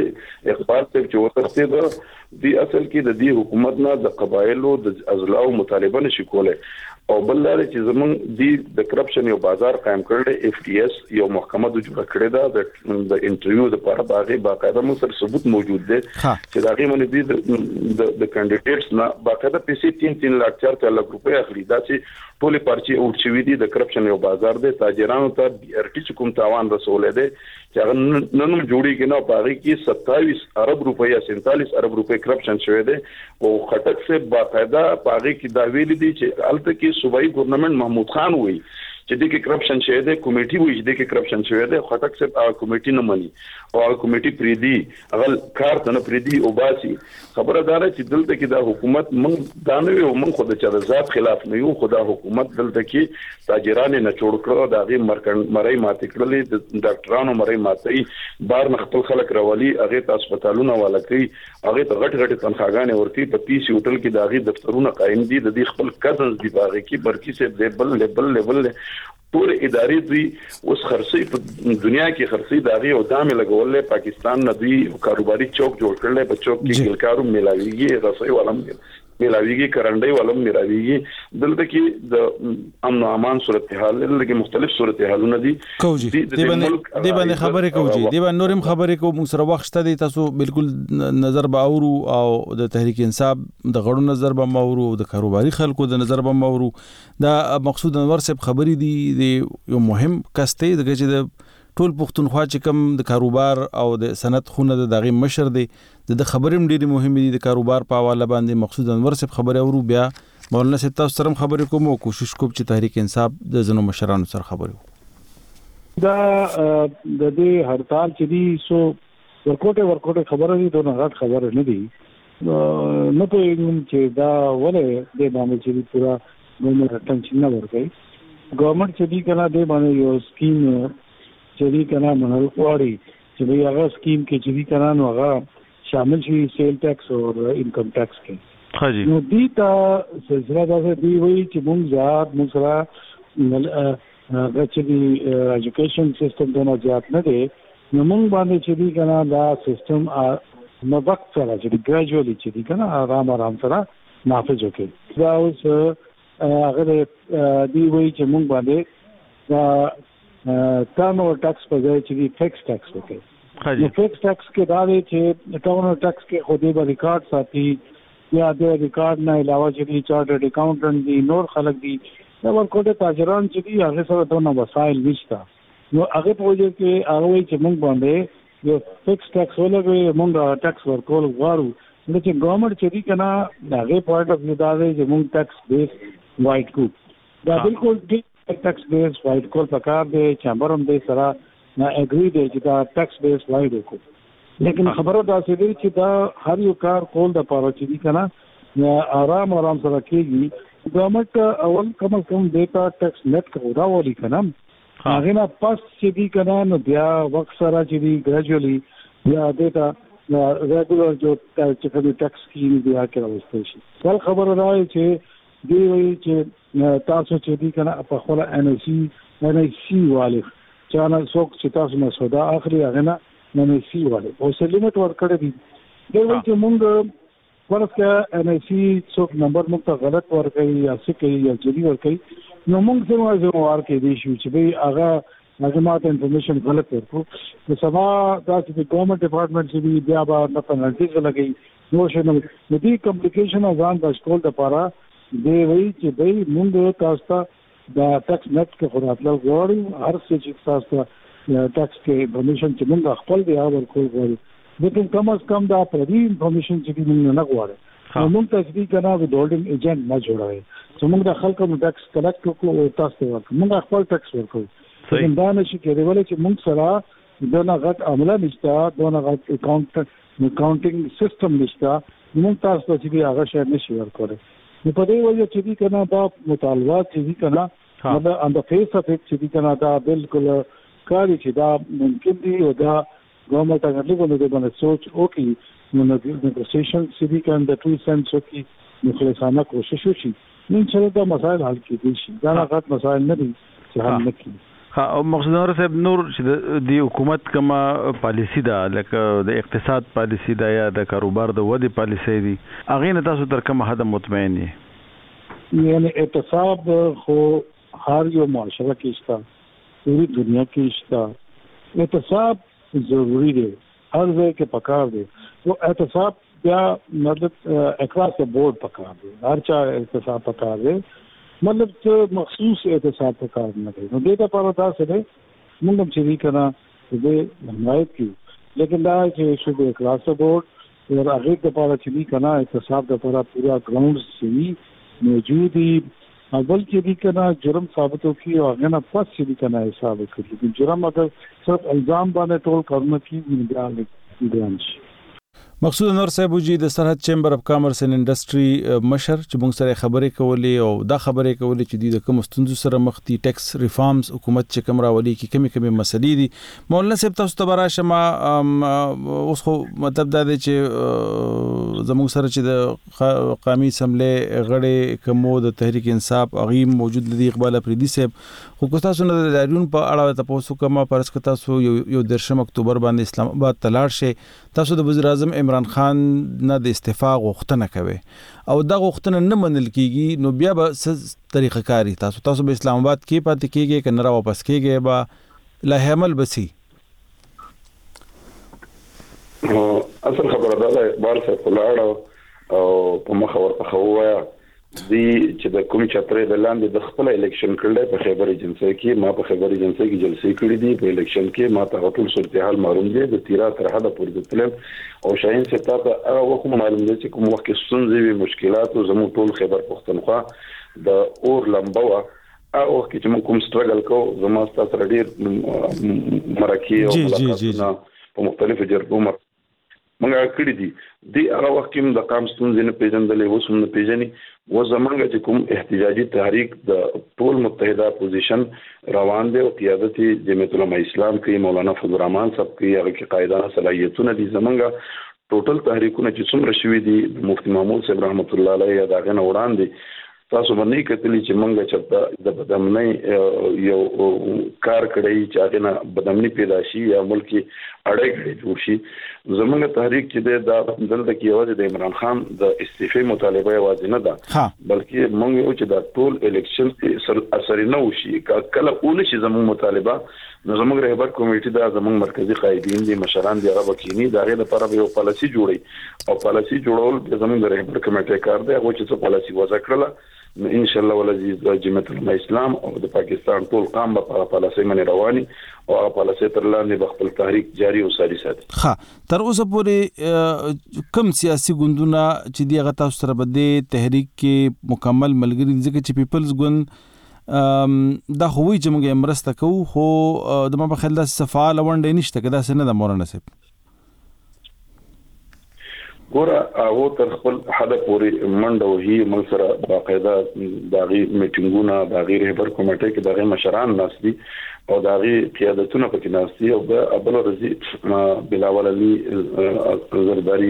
وتښتید دی اصل کې د دې حکومت نه د قبایلو د ازلاو مطالبه نشي کولای او بل لري چې زمون د کرپشن یو بازار قائم کړل اف ټي اس یو محکمه د جوړ کړی دا د انټرویو لپاره باغې باقاعده مو سره ثبوت موجود دی چې دا غي باندې د کینډیډیټس نه باقاعده پیسې 3 لک 4 لک روپیا اخلي دا چې ټولې پارچې او چې وی دي د کرپشن یو بازار دی تاجرانو ته ارټی کوم تاوان رسولې دی چې نن جوړی کې نو پاره کې 27 ارب روپیا 47 ارب روپیا کرپشن شوی دی او خټک سے باقاعده پاره کې دا ویل دي چې الته کې صوبایي ګورنمنت محمود خان وایي چې د کې کرپشن شوی دی کمیټي وایي چې د کې کرپشن شوی دی خټک سے کمیټي نه مني او کمیټي پریدي اغل کار ته نه پریدي او باسي خبردار چې دلته کې دا حکومت من دانوي او من خو د چا ذات خلاف نه یو خدا حکومت دلته کې تاجرانه نه جوړ کړو دا غي مرای ماته کړلې د ډاکټرانو مرای ماته بار نه خپل خلک راولي هغه ته هسپتالونه والا کوي هغه ته غټ تنخواګانې ورتي په پی سی هوټل کې دا غي دفترونه قائم دي د دې خپل کزنز دی باغې کې برکی سے لیبل ټول ادارې دوی اوس خرڅي په دنیا کې خرڅي داغي او دامه لګولې پاکستان نه دوی کاروباري چوک جوړ کړل په چوک کې ګلکارو ملاويږي رسوي ولم ملاويږي کرنډي ولم ملاويږي دلته کې د امن او امان صورتحال لکه مختلف صورتحالونه دي کوجي دی باندې خبرې کوجي دی باندې نورم خبرې کو موږ سره وخت دی تاسو بالکل نظر باورو او د تحریک انصاف د غړو نظر به مورو د کاروباري خلکو د نظر به مورو دا مقصود انور صاحب خبرې دي یو مهم کسته د چې د ټول پښتونخوا چې کوم د کاروبار او د صنعت خونه د دغه مشر دی د خبرې ډېری مهمه دي د کاروبار په حواله باندې مقصود انور صاحب خبرې اورو بیا مولانا صاحب تاسو سره خبرې کوم او کوشش کوم چې تحریک انصاف د زنو مشرانو سره خبرې دا د دې هړتال چې دي سو ورکوټه خبره دي دونه غټ خبره نه دي نه پوهیږم چې دا ولې د باندې چې پورا ګورنمنت اټنشن نه ورکړي ګورنمنت چې دي کنه د باندې یو سکیم چې دي کنه منل کوړي چې هغه سکیم کې چې دي کنه نو هغه شامل شي سیل ټیکس او انکم ټیکس کې حاجی نو دي تا سلسله دا دی وی چې موږ زیات موږ سره چې ایجوکیشن سیستم دونه زیات نه دی نو موږ باندې چې دي کنه دا سیستم نو وخت سره چې ګریجوالي چې دي کنه آرام سره نافذ وکړي دا اوس هغه دی وی چې موږ باندې دا ټرنوور ټیکس په ځای چې فکس ټیکس وکړي نو فکس ټیکس کې دا دی چې ټرنوور ټیکس کې خو دې به ریکارډ ساتي یا د ریکارډ نه علاوه چې چارټرډ اکاونټنټ دي نور خلک دي دا ورکوټه تاجران چې دي هغه سره دونه وسایل نشته نو هغه په وجه کې هغه چې موږ باندې یو فکس ټیکس ولګوي موږ ټیکس ورکول غواړو نو چې ګورنمنت چې دي کنه هغه پوینټ اف ویو دا دی چې موږ ټیکس بیس وایټ کو دا بالکل ټیکس بیس وایټ کول پکار دی چمبر هم دې سره نه اګری دی چې دا ټیکس بیس وایټ کو لیکن خبره دا سې چې دا هر یو کار کول د پاره چې دي کنه آرام سره کېږي ګورنمنت اول کم از کم دیتا ټیکس نت کو راولي کنه هغه نه پاس چې دي کنه نو بیا وخت سره چې دي ګریجوالي یا دیتا ریګولر جو چې کوم ټیکس کیږي بیا کې راوستل شي. بل خبره ده چې دی وی چې تاسو چې دی کنه په خپل ان ای سی والي چانه څوک چې تاسو نه سودا اخلي هغه نه ان ای سی والي او سلیمټ ورکړی دی. دی وی چې موږ ورته ان ای سی څوک نمبر موږ ته غلط ورکړي یا څه کوي یا جدي ورکړي نو موږ څنګه ځواب کې دی شو چې به هغه معلومات انفارمیشن غلط ورکو. نو سبا دا چې ګورنمنت ډپارټمنټ چې بیا به نه پنالټیز لګي نو شنو د دې کمپلیکیشن ځان د سکول لپاره دی وی چې به موږ تاسو ته دا ټیکس نت کې خدای غواړي هر څه چې تاسو ته ټیکس کې انفارمیشن چې موږ خپل دی اور کول غواړي لیکن کم از کم دا پردي انفارمیشن چې موږ نه غواړو نو موږ تصدیق کنه د هولډینګ ایجنټ نه جوړوي چې موږ د خلکو نو ټیکس کلیکټ کوو او تاسو ته ورکړو موږ خپل ټیکس ورکوو. دا نشي کېدلی چې موږ سره دونه غټ عمله نشته دونه غټ اکاونټینګ سیستم نشته موږ تاسو ته چې هغه شی نشي ورکولی. نو په دې وجه چې دي کنه دا مطالبات چې دي کنه دا ان د فیس اف چې دي کنه دا بالکل کاری چې دا ممکن دي او دا ګورنمنت هغه له باندې سوچ وکړي نو نیګوسیشن چې دي کنه د 2 سنټس وکړي نو خلاصانه کوشش وشي نن چې دا مسایل حل کړي شي دا غټ مسایل نه دي چې حل نه کړي. ها او مقصد نور صاحب نور چې د حکومت کما پالیسی دا لکه د اقتصاد پالیسی دا یا د کاروبار د ودی پالیسی دی هغه نه تاسو تر کومه حد مطمئن یې؟ یعنی اعتصاب خو هر یو معاشره کې شته پوری دنیا کې شته اعتصاب ضروری دی هر ځای کې پکار دی او اعتصاب بیا مطلب اکراس بورډ پکار دی هر چا اعتصاب پکار دی مطلب چې مخصوص اعتصاب په کار نه کوي نو دې ته پاره تاسو دې موږ چې وی کنه دې حمایت کیو لیکن دا چې شو د کلاس بورډ او هغه د پاره چې وی کنه اعتصاب د پاره پورا ګراوند سي موجود دي اول چې وی کنه جرم ثابت وکي او هغه نه پس چې وی کنه حساب وکړي جرم اگر صرف الزام باندې ټول کارونه کیږي ګران شي. مقصود انور صاحب وجي د سرحد چیمبر اف کامرس اینڈ انډستری مشر چې موږ سره خبرې کولې او دا خبرې کولې چې د کوم ستونزو سره مخ دي ټیکس ریفارمز حکومت چې کوم راولي کې کمی مسلې دي. مولانا صاحب تاسو ته براشه ما اوس خو مطلب دا دی چې زموږ سره چې د قومي اسمبلی غړي کومو د تحریک انصاف اغیم موجود دي اقبال افریدي صاحب خو تاسو نه د لاریون په اړه تاسو کومه پرس ک تاسو یو 10 اکتوبر باندې اسلام آباد تلاړ شي تاسو د وزیر اعظم عمران خان نه د استعفا غوښتنه کوي او دا غوښتنه نه منل کیږي نو بیا به څه طریقه کاری تاسو به اسلام آباد کې پاتې کیږي کنه را واپس کیږي با لا عمل بسی. اصل خبره ده اقبال صاحب لاړ او په مخ ورته وایا دی چې د کوم چترې د لاندې د خپل الیکشن کړل په خبر ایجنسی کې ما په خبر ایجنسی کې جلسې کړې دي په الیکشن کې ما ته ټول صورتحال معلوم دي د تیرا تر حد پورې تلم او شاهین سے تا هغه وخت معلوم دي چې کوم وخت کې ستونزې وي مشکلات او زموږ ټول خبر پښتونخوا د اور لمبوا او وخت چې موږ کوم سټرګل کو زموږ تاسو ډیر مرکه او ملاقاتونه په مختلفو جرګو منګه کړی دي د هغه وخت کې د قام ستونزې نه پیژندلې اوس هم نه پیژني و زمونږ چې کوم احتجاجي تحریک د ټول متحده اپوزیشن روان دی او قیادت جمعیت العلماء اسلام کې مولانا فضل الرحمن صاحب کې هغه کې قائدانه صلاحیتونه دي زمونږ ټوټل تحریکونه چې څومره شوي دي مفتی محمود صاحب رحمت الله علیه دا غنه وړاندې تاسو باندې کتلی چې مونږ چې د بدامنۍ یو کار کړی چې هغه نه بدامنۍ پیدا شي یا ملکی اړیکې جوړ شي زمونږ تحریک چې دا دلته کې یوازې د عمران خان د استعفاء مطالبه یوازې نه ده بلکې مونږ یو چې دا ټول الیکشن اثر نه وشي کله اول شي زموږ مطالبه نو زموږ رهبر کمیټه دا زموږ مرکزی قائدین دي مشران دي هغه وکینی دا غي لپاره یو پالیسی جوړي او پالیسی جوړول زموږ رهبر کمیټه کار دی هغه چې څه پالیسی وضع کړله نو ان شاء الله ولذي جمعیت العلماء اسلام او د پاکستان ټول قام په پالیسي باندې رواني او هغه پالیسي تر لاندې خپل تحریک جاری او ساري ساتي. ها تر اوسه پورې کوم سیاسي ګوندونه چې دی هغه تاسو سره بده تحریک کې مکمل ملګری ځکه چې پیپلز ګوند دا خوي چې موږ امرسته کوو خو د ما په خیال د صفال ونډه نشته کدا سن د مورنه سپ ګوره هغه تر خپل حد پورې منډه وهي موږ سره باقاعده داغي میټینګونه داغي رهبر کمیټه کې داغي مشران ناس دي او داغي قیادتونه پکې ناس دي او ابل رضی بلاول علي زرداری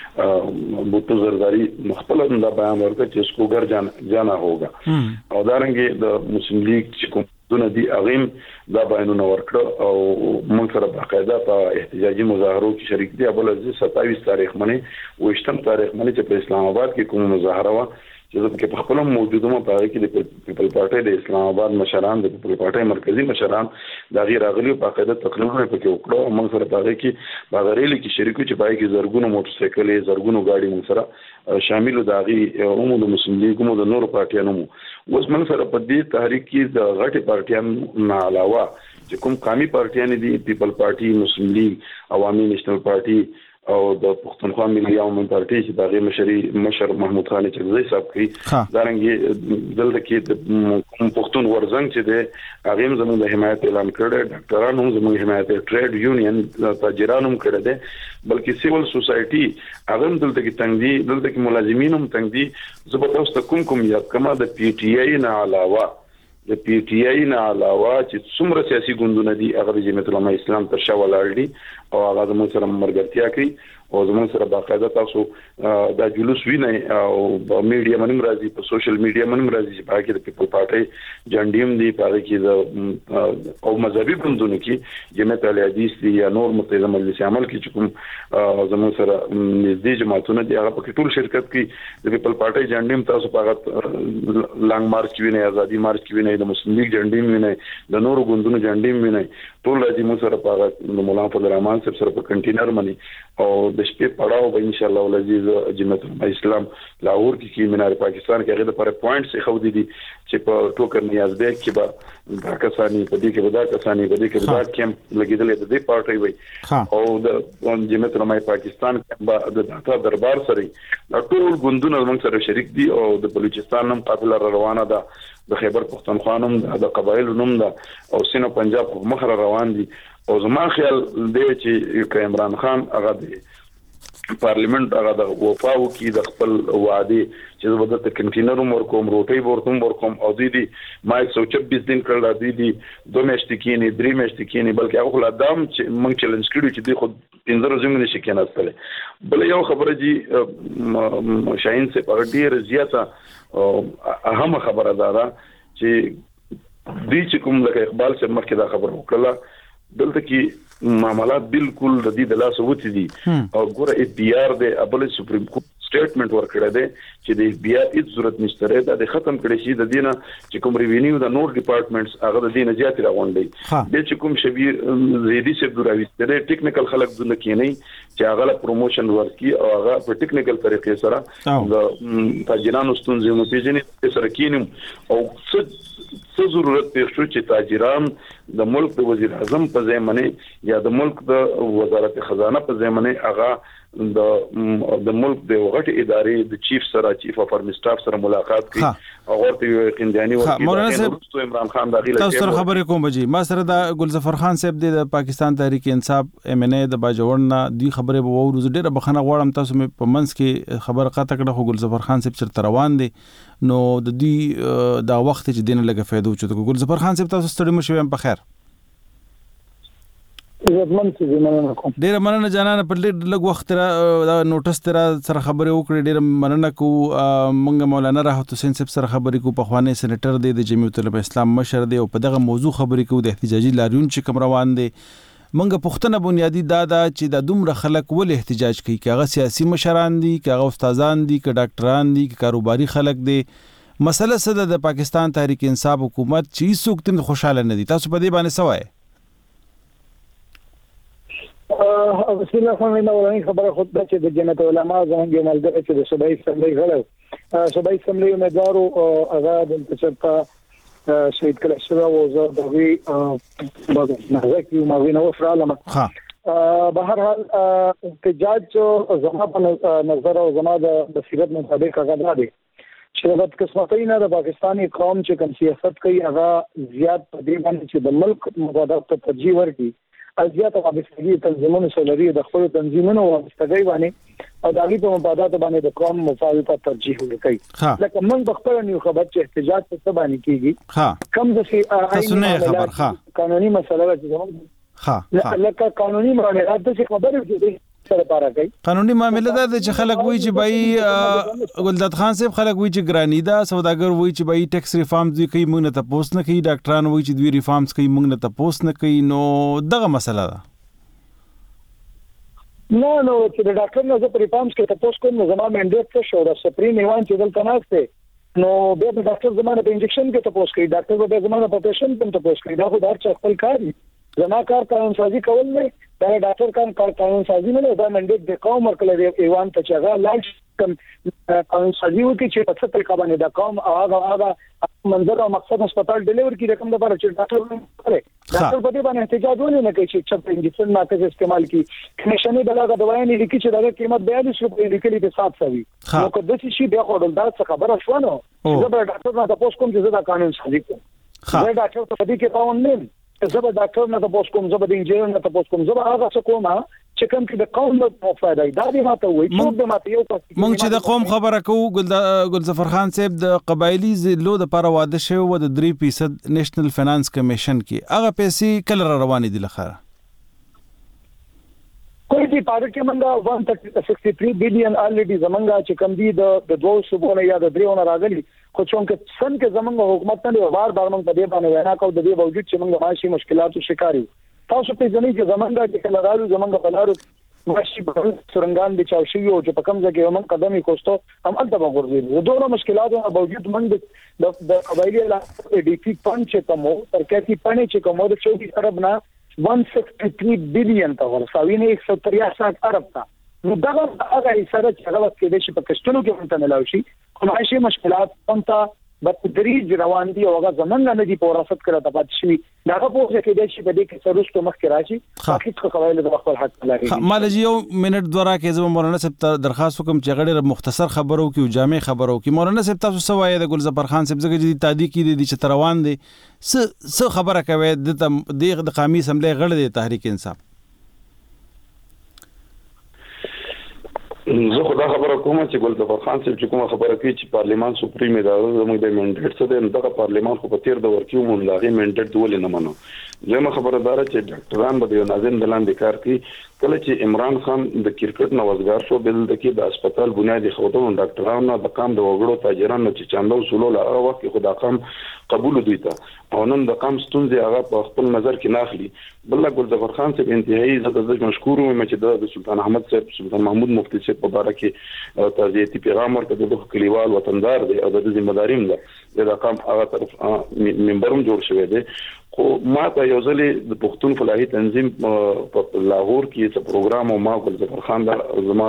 بوتو زرداری خپل دا بیان ورکړ چې اسکو ګر جانا ہوگا او دارنګه د مسلم لیگ چې کوم دونه دي اغیم دا بیانونه ورکړه او موږ سره باقاعده په احتجاجي مظاهرو کې شریک دي ابل عزیز 27 تاریخ باندې 28 تاریخ باندې چې په اسلام آباد کې کوم مظاهره و چې په خپل موجوده مپاره کې د پیپل پارټي د اسلام آباد مشران د پیپل پارټي مرکزی مشران دا غیر اغلی په قاعده تقریرونه پکې وکړو موږ سره پاره کې باغریلی کې شریکو چې پای کې زرګونو موټر سایکلې زرګونو گاډي موږ سره شامل داغي عموم د مسلم لیگ مو د نور پارټیانو اوس موږ سره په دې تحریک کې د غټي پارټیانو نه علاوه چې کوم قومي پارټیان دي پیپل پارټي مسلم لیگ عوامي نېشنل پارټي او د پښتونخوا ملي عوامي پارټي چې دغه مشر محمود خان چغزي صاحب کوي دارنګي دلته کې د پښتون ورزنګ چې د هغه زموږ د حمایت اعلان کړی ډاکټرانو زموږ حمایت ټریډ یونین تاجرانو کړی دي بلکې سیول سوسایټي هغه دلته کې تنګ دي دلته کې ملازمین هم تنګ دي زبردست کوم یاد کما د پی ټی آی نه علاوه د پی ټی آی نه علاوه چې څومره سیاسي ګوندونه دي هغه د جمعیت العلماء اسلام تر شا ولاړ دي او هغه زموږ سره مرګرتیا کوي او زموږ سره باقاعده تاسو دا جلوس وینئ او په میډیا باندې راځي په سوشل میډیا باندې راځي چې باقي د پیپل پارټي جنډیم دي باقي کې د او مذهبي ګوندونو کې جمعیت الحدیث دي یا نور متحده مجلس عمل کې چې کوم زموږ سره نږدې جماعتونه دي هغه په ټول شرکت کې د پیپل پارټي جنډیم تاسو په لانګ مارچ وینئ ازادي مارچ کې وینئ د مسلم لیگ جنډیم وینئ د نور ګوندونو جنډیم وینئ ټول راځي موږ سره په مولانا فضل الرحمن صاحب سره په کنټینر باندې او د شپې پړاو به ان شاء الله العزيز جمعیت العلماء اسلام لاهور کې مینار پاکستان کې هغه لپاره پوینټس خو دي چې په ټوکر نیاز دی کې به دا کسانی په دې کې به دا کسانی په دې کې به دا کم لګیدل د دې پارټي وي او د جمعیت العلماء پاکستان کې د داتا دربار سره ټول ګوندونه موږ سره شریک دي او د بلوچستان هم قافله روانه ده د خیبر پختونخوا نوم د قبایل نوم ده او سینو پنجاب مخره روان دي او زما خیال دی چې عمران خان هغه دی پارلیمنت هغه د وفاو کې د خپل وعده چې زبرد ته کنټینر ورکوم روټي ورکوم او دي ما 126 دن کړل دي 2 میاشتې کې نه 3 میاشتې کې نه بلکې هغه خلادام چې موږ چیلنج کړو چې دی خود 15 ورځې نه شي کېناستل بل یو خبره جی شاهین سے پارټي رضیاته اهم خبره ده چې دې چې کوم لکه اقبال سے مخکې دا خبر وکړه دلته کې معاملات بالکل د دې د لاس وتی دي او ګوره اف بي ار د ابل سپریم کورټ سټیټمنټ ورکړه ده چې د اف بي ار هیڅ ضرورت نشته دا د ختم کړي شي د دینه چې کوم ریوینیو د نور ډپارټمنټس هغه د دینه زیات راغونډي د چې کوم شبیر زیدي سب دراوي د ټیکنیکل خلک دونه کې نه چې هغه پروموشن ورکي او هغه په ټیکنیکل طریقې سره د تاجرانو ستونزې مو پیژنې سره کینم او څه ضرورت پیښ شو چې تاجران د ملک د وزیر اعظم په ځای باندې یا د ملک د وزارت خزانه په ځای باندې هغه د ملک د غټ ادارې د چیف سره چیف اف ارمی سټاف سره ملاقات کوي او ورته یقینداني ورته عمران خان داخله تاسو سره خبرې کوم بجې ما سره د ګلظفر خان صاحب د پاکستان تحریک انصاف ام ان ای د باجوړنا دی خبرې به ورو ډیره بخنه غواړم تاسو مې په منځ کې خبر قاطع کړه خو ګلظفر خان صاحب چرته روان دي نو د دې دا وخت چې دینه لګه فائدو چې ګلظفر خان صاحب تاسو ستړي مشوي په خیر ډیره مننه جانانه په لږ وخت را نوټس تر سره خبرې وکړې ډیره مننه کو مونږ مولانا راحت حسین صاحب سره خبرې کو په خوانې سېنیټر دی د جمعیت العلماء اسلام مشر دی او په دغه موضوع خبرې کو د احتجاجي لاریون چې کوم روان دي مونږ پښتنه بنیادی دا چې د دومره خلک ول احتجاج کوي کاغه سیاسي مشران دي کاغه استادان دي ک ډاکټران دي ک کاروباري خلک دي مسله سده د پاکستان تحریک انصاف حکومت چې څوک تم خوشاله نه دي تاسو په دې باندې سوای بسم الله الرحمن الرحیم خبره خطبه چې د جمعیت العلماء زموږ ملګری چې د صوبایي اسمبلی غړو صوبایي اسمبلی امیدوارو هغه د چې شهید کله شوه او زه دغه نه زکه ما وینم وفر علامه به هر حال احتجاج زما په نظر او زما د بصیرت مطابق هغه دی چې د قسمتۍ نه د پاکستانی قوم چې کوم سیاست کوي هغه زیات په دې باندې چې د ملک مفادات ته ترجیح ورکړي ازیات او وابستګي تنظیمونو سره لري د خپل تنظیمونو او وابستګي باندې او د هغه په مفادات باندې د قوم مفاد ته ترجیح ورکړي. لکه موږ په خپل نیو خبر چې احتجاج څه باندې کیږي کم څه تاسو نه خبر قانوني مسله چې لکه قانوني معاملات د خبرې دي قانوني معاملې دا چې خلک وایي چې بای ګلداد خان صاحب خلک وایي چې ګرانی دا سوداګر وایي چې بای ټیکس ریفارمز دوی کوي موږ نه تاسو نه کوي ډاکټران وایي چې دوی ریفارمز کوي موږ نه تاسو نه کوي نو دغه مسله ده. نو چې د ډاکټر نه زه ریفارمز کې تاسو کوم زما منډیټ څه شو د سپریم ایوان چې دلته ناشته نو به د ډاکټر زمانه په انجکشن کې تاسو کوي ډاکټر به زمانه په پیشنټ کې تاسو کوي دا خو دار چې خپل کار زما کار قانون سازي کول نه دا ډاکټر کار قانون سازي نه دا منډیټ د قوم ورکړل ایوان ته چې هغه لاج قانون سازي وکړي چې په څه طریقه باندې دا قوم هغه منظر او مقصد هسپتال ډیلیور کړي کوم د لپاره چې ډاکټر په دې باندې احتجاج ونه نه کوي چې په انجکشن ماته استعمال کړي کمیشنې دغه دوايي نه لیکي چې دا قیمت 42 روپۍ لیکلي په 700 نو کله چې شي بیا خو دا خبره شو نو زه به ډاکټر نه تاسو کوم چې دا قانون سازي کوم زه ډاکټر په دې کې قانون نه زبر ډاکټر نه تاسو کوم زبر د انجینر نه تاسو کوم زبر هغه څه کومه چې کوم کې د قوم په فائدہ دا دی ماته وایي څوک د ماته یو مونږ چې د قوم خبره کوو ګلظفر خان صاحب د قبایلی ضلعو د لپاره واده شوی و د 3% نېشنل فینانس کمیشن کې هغه پیسې کله روانې دي لخره کوئی دی پاره کې منګه 163 بلین الریډي زمنګا چې کم دي د دوه صوبونه یا د دریونه راغلي خو څنګه سن کې زمنګ حکومت نه بار موږ په دې باندې وینا کوو د دې باوجود چې موږ ماشي مشکلاتو شکاري تاسو په ځنې چې زمنګ چې کله راځو زمنګ په لارو ماشي په سرنګان د چاوشي او چې په کوم ځای کې موږ قدمي کوستو هم انت وګورئ دوه مشکلاتو باوجود موږ د قبایلی علاقې ډي پی فند چې کومو ترکیه پانی چې کومو د 24 ارب نه 163 بلین ته ورساوي نه 163 ارب ته نو دا هغه اشاره چې هغه کې د شي په کشتلو کې مونته ملاوي شي کومه مشکلات مونته بتدریج روان دي او هغه زمونږ نه دي په وراثت کړه د پات شي دا په څه کې د شي په دې کې سروستو مخ کې راشي حقیقت قواعد د خپل حق لري مالجی یو منټ دورا کې زما مولانا صاحب ته درخواست وکم چې غړي مختصر خبرو کې او جامع خبرو کې مولانا صاحب تاسو سوای د ګلظفر خان صاحب زګه دي تادی کې دي چې روان دي څه خبره کوي د قومي اسمبلی غړي د تحریک انصاف زه خو دا خبره کوم چې ګلظفر خان صاحب چې کومه خبره کوي چې پارلیمان سپریم اداره زموږ د منډیټ څخه د دغه پارلیمان خو په تیر د ورکیو مونږ لاغي منډیټ ولې نه منو زموږ خبره دار چې ډاکټران به د ناظم دلان د کار کوي کله چې عمران خان د کرکټ نوازګار شو بل د کې د هسپتال بنیادی خطرونو ډاکټرانو د قام د وګړو تاجرانو چې چاندو سولو له هغه وخت خو دا قام قبول دوی ته او نن د قام ستونزې هغه په خپل نظر کې ناخلي بل ګلظفر خان صاحب انتهایی زړه مشکور وم چې د سلطان احمد صاحب سلطان محمود مفتی صاحب په اړه کې تعزیتي پیغام ورکړ د کلیوال وطندار دی او د ذمہ داریم ده د قام هغه طرف منبرم جوړ شوی دی خو ما ته یو ځلې د پښتون فلاحي تنظیم په لاهور کې څه پروګرام او ما ګلظفر خان دا زما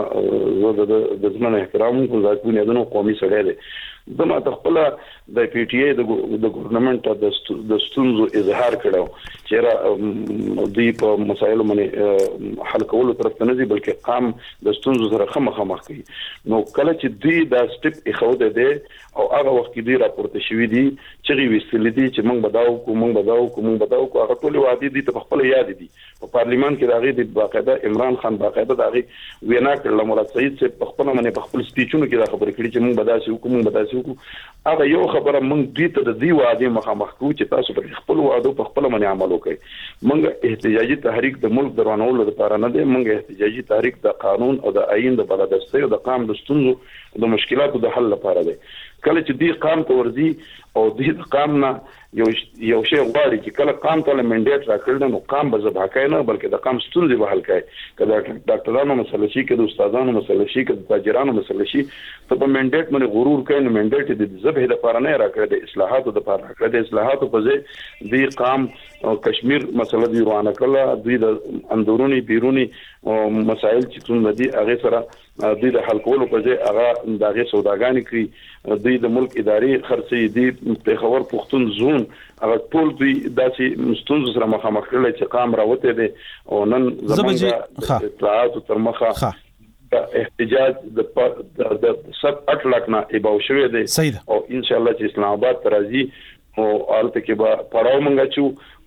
د ځمن احترام کوم ځکه نه قومي سره دی زما ته خپل د پی ټی ای د ګورنمنت د ستونزو اظهار کړو چې را دوی په مسایلو باندې حل کولو طرف ته نه دي بلکې قام د ستونزو سره مخ کوي نو کله چې دوی دا سټپ اخوده دي او هغه وخت کې دوی راپورته شوی دي چې ویستل دي چې موږ بداو کو هغه ټول وادي دي ته خپل یاد دي په پارلیمان کې راغی د باقاعده عمران خان باقاعده دغه وینا کړل مراد سعید سے په خپل باندې په خپل سپیچونو کې دا خبرې کړې چې موږ بداسي وکړو هغه یو خبره موږ دې ته د دې وادي مخامخ کوو چې تاسو په خپل وادو په خپل باندې عمل وکړئ موږ احتجاجي تحریک د ملک درونولو لپاره نه دی موږ احتجاجي تحریک د قانون او د آئین د بلدستۍ او د قام د ستونزو د مشکلاتو د حل لپاره دی کله چې دې قام ته ورځي او دې قام نه یو شی غواړي چې کله قام ته منډیټ راکړل نو قام به ذبح کوي نه بلکې د قام ستونزې به حل کوي کله ډاکټرانو مسله شي کله استادانو مسله شي کله تاجرانو مسله شي ته په منډیټ باندې غرور کوي نو منډیټ د ذبح لپاره نه راکړي د اصلاحاتو لپاره راکړي د اصلاحاتو په ځای دې قام کشمیر مسله دی روانه کړه دوی د اندرونی بیرونی مسائل چې څنګه دي هغه سره دوی د حل کولو په ځای هغه دغه سوداګانی کوي دوی د ملک اداري خرڅي دي په خبر پښتون زون هغه ټول دوی داسې مستونز سره مخامخ کړل چې قام راوته دي او نن زمونږ اطلاعات تر مخه احتجاج د 7-8 لک نه ایباو شوی دی او ان شاء الله چې اسلام آباد ترازی او الته کې به پړاو منګه چو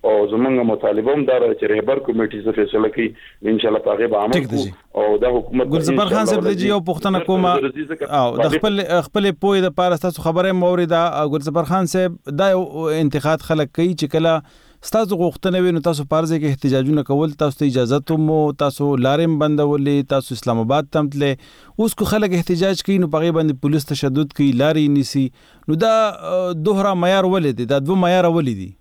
او زمونږ مطالبه هم دا چې رهبر کمیټې څه فیصله کوي ان شاء الله په هغه به عمل کوو او د حکومت ګلزبر خان صاحب د یو پښتنه کومه او د خپل پوی د پاره تاسو خبره موریده ګلزبر خان صاحب دا انتقاد خلک کوي چې کله تاسو غوښتنه ویني تاسو پارځه کې احتجاجونه کول تاسو ته اجازه ته مو تاسو لارم بندولې تاسو اسلام آباد تمتله اوس کو خلک احتجاج کوي نو پغې باندې پولیس تشدد کوي لاري نيسي نو دا دوهره معیار ولې دا دوه معیار ولې دي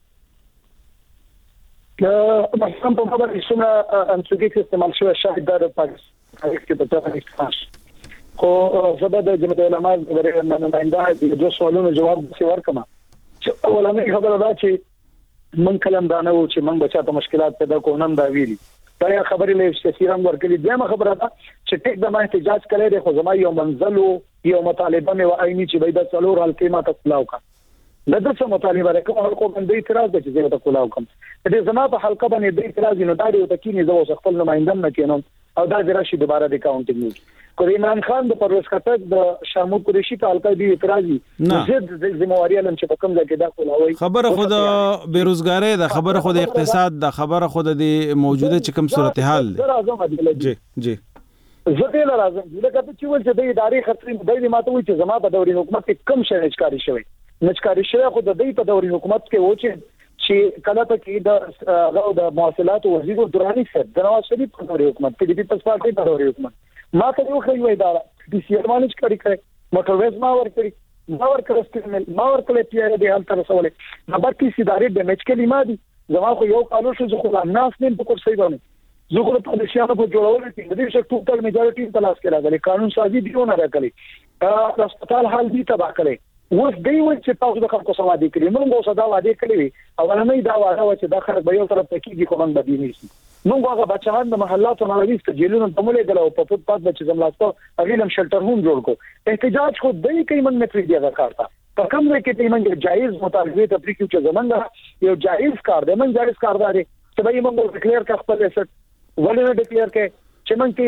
مثلا په خبره چې انټرګیټ استعمال شوی شاهد د پاکستان کې په تاریخ خو زبر د جمعیت العلماء د نمائنده د دوه سوالونو جواب ورکړم چې اولنې خبره دا چې من کلم دا نه و چې من بچا ته مشکلات پیدا کوونم دا ویلي دا خبرې له استثیرام ورکړي دغه خبره ده چې ټیک د ما احتجاج کړي د خو زما یو منزل یو مطالبه مې وایي چې باید څلور حل کې ما ته کلاو کا لږ څه مطالبه راکوم هغه باندې اعتراض ده چې زه ته کلاو کوم دې زما په حلقه باندې د اعتراض نه داري او تکینه زو خپل نمائنده نه کینم او دا د راشي دوباره د کاونټینګ کو عمران خان د پرویز خټک د شامود قریشي په حلقه دی اعتراضي زید د ذمہواری لم چې په کوم ځای کې دا کولاوي خبره خود بیروزګاری د خبره خود اقتصاد د خبره خود د موجوده چې کوم صورتحال جی زه دې لازم دغه چې ول چې د ادارې خطرې د ماته وي چې زما په دوري حکومت کې کم شې نشکاري شوی نشکاري شوی خو د دې په دوري حکومت کې و چې کله په کې د مواصلات وزیر درانی صاحب د نواز شریف په دوري حکومت کې د پیپلز پارټي په دوري حکومت ما ته یو خو اداره د سیرمانج کړی موټرویز ما ور کړی ما ور کړی پیاره د حال تر سوالې نو باقي ادارې د میچ کې ما دي زما خو یو قانون شو خو الناس نه په کورسې باندې زه خو په پالیسیانو په جوړولو کې د دې شک ټوټل میجورټي تلاش کړه غلي قانون سازي دیونه راکړي هسپتال حال دي تبا کړي اوس دی و چې تاسو د خلکو سره وعده کړی موږ اوس دا وعده کړی او نه دا وعده و چې د خلک به یو طرف ته کیږي کوم بدی نشي موږ هغه بچان د محلاتو نه راويست جیلونو ته مولې غلو په فوت پات بچ زملاستو اغیلم شلټر هم جوړ کو احتجاج خو دای کوي من متری دی هغه کارتا په کوم ځای کې موږ جایز مطالبه ته پریکو چې زمونږ یو جایز کار دی من جایز کاردار چې به موږ ډیکلیئر کا خپل اسټ ولې نه ډیکلیئر کې چې موږ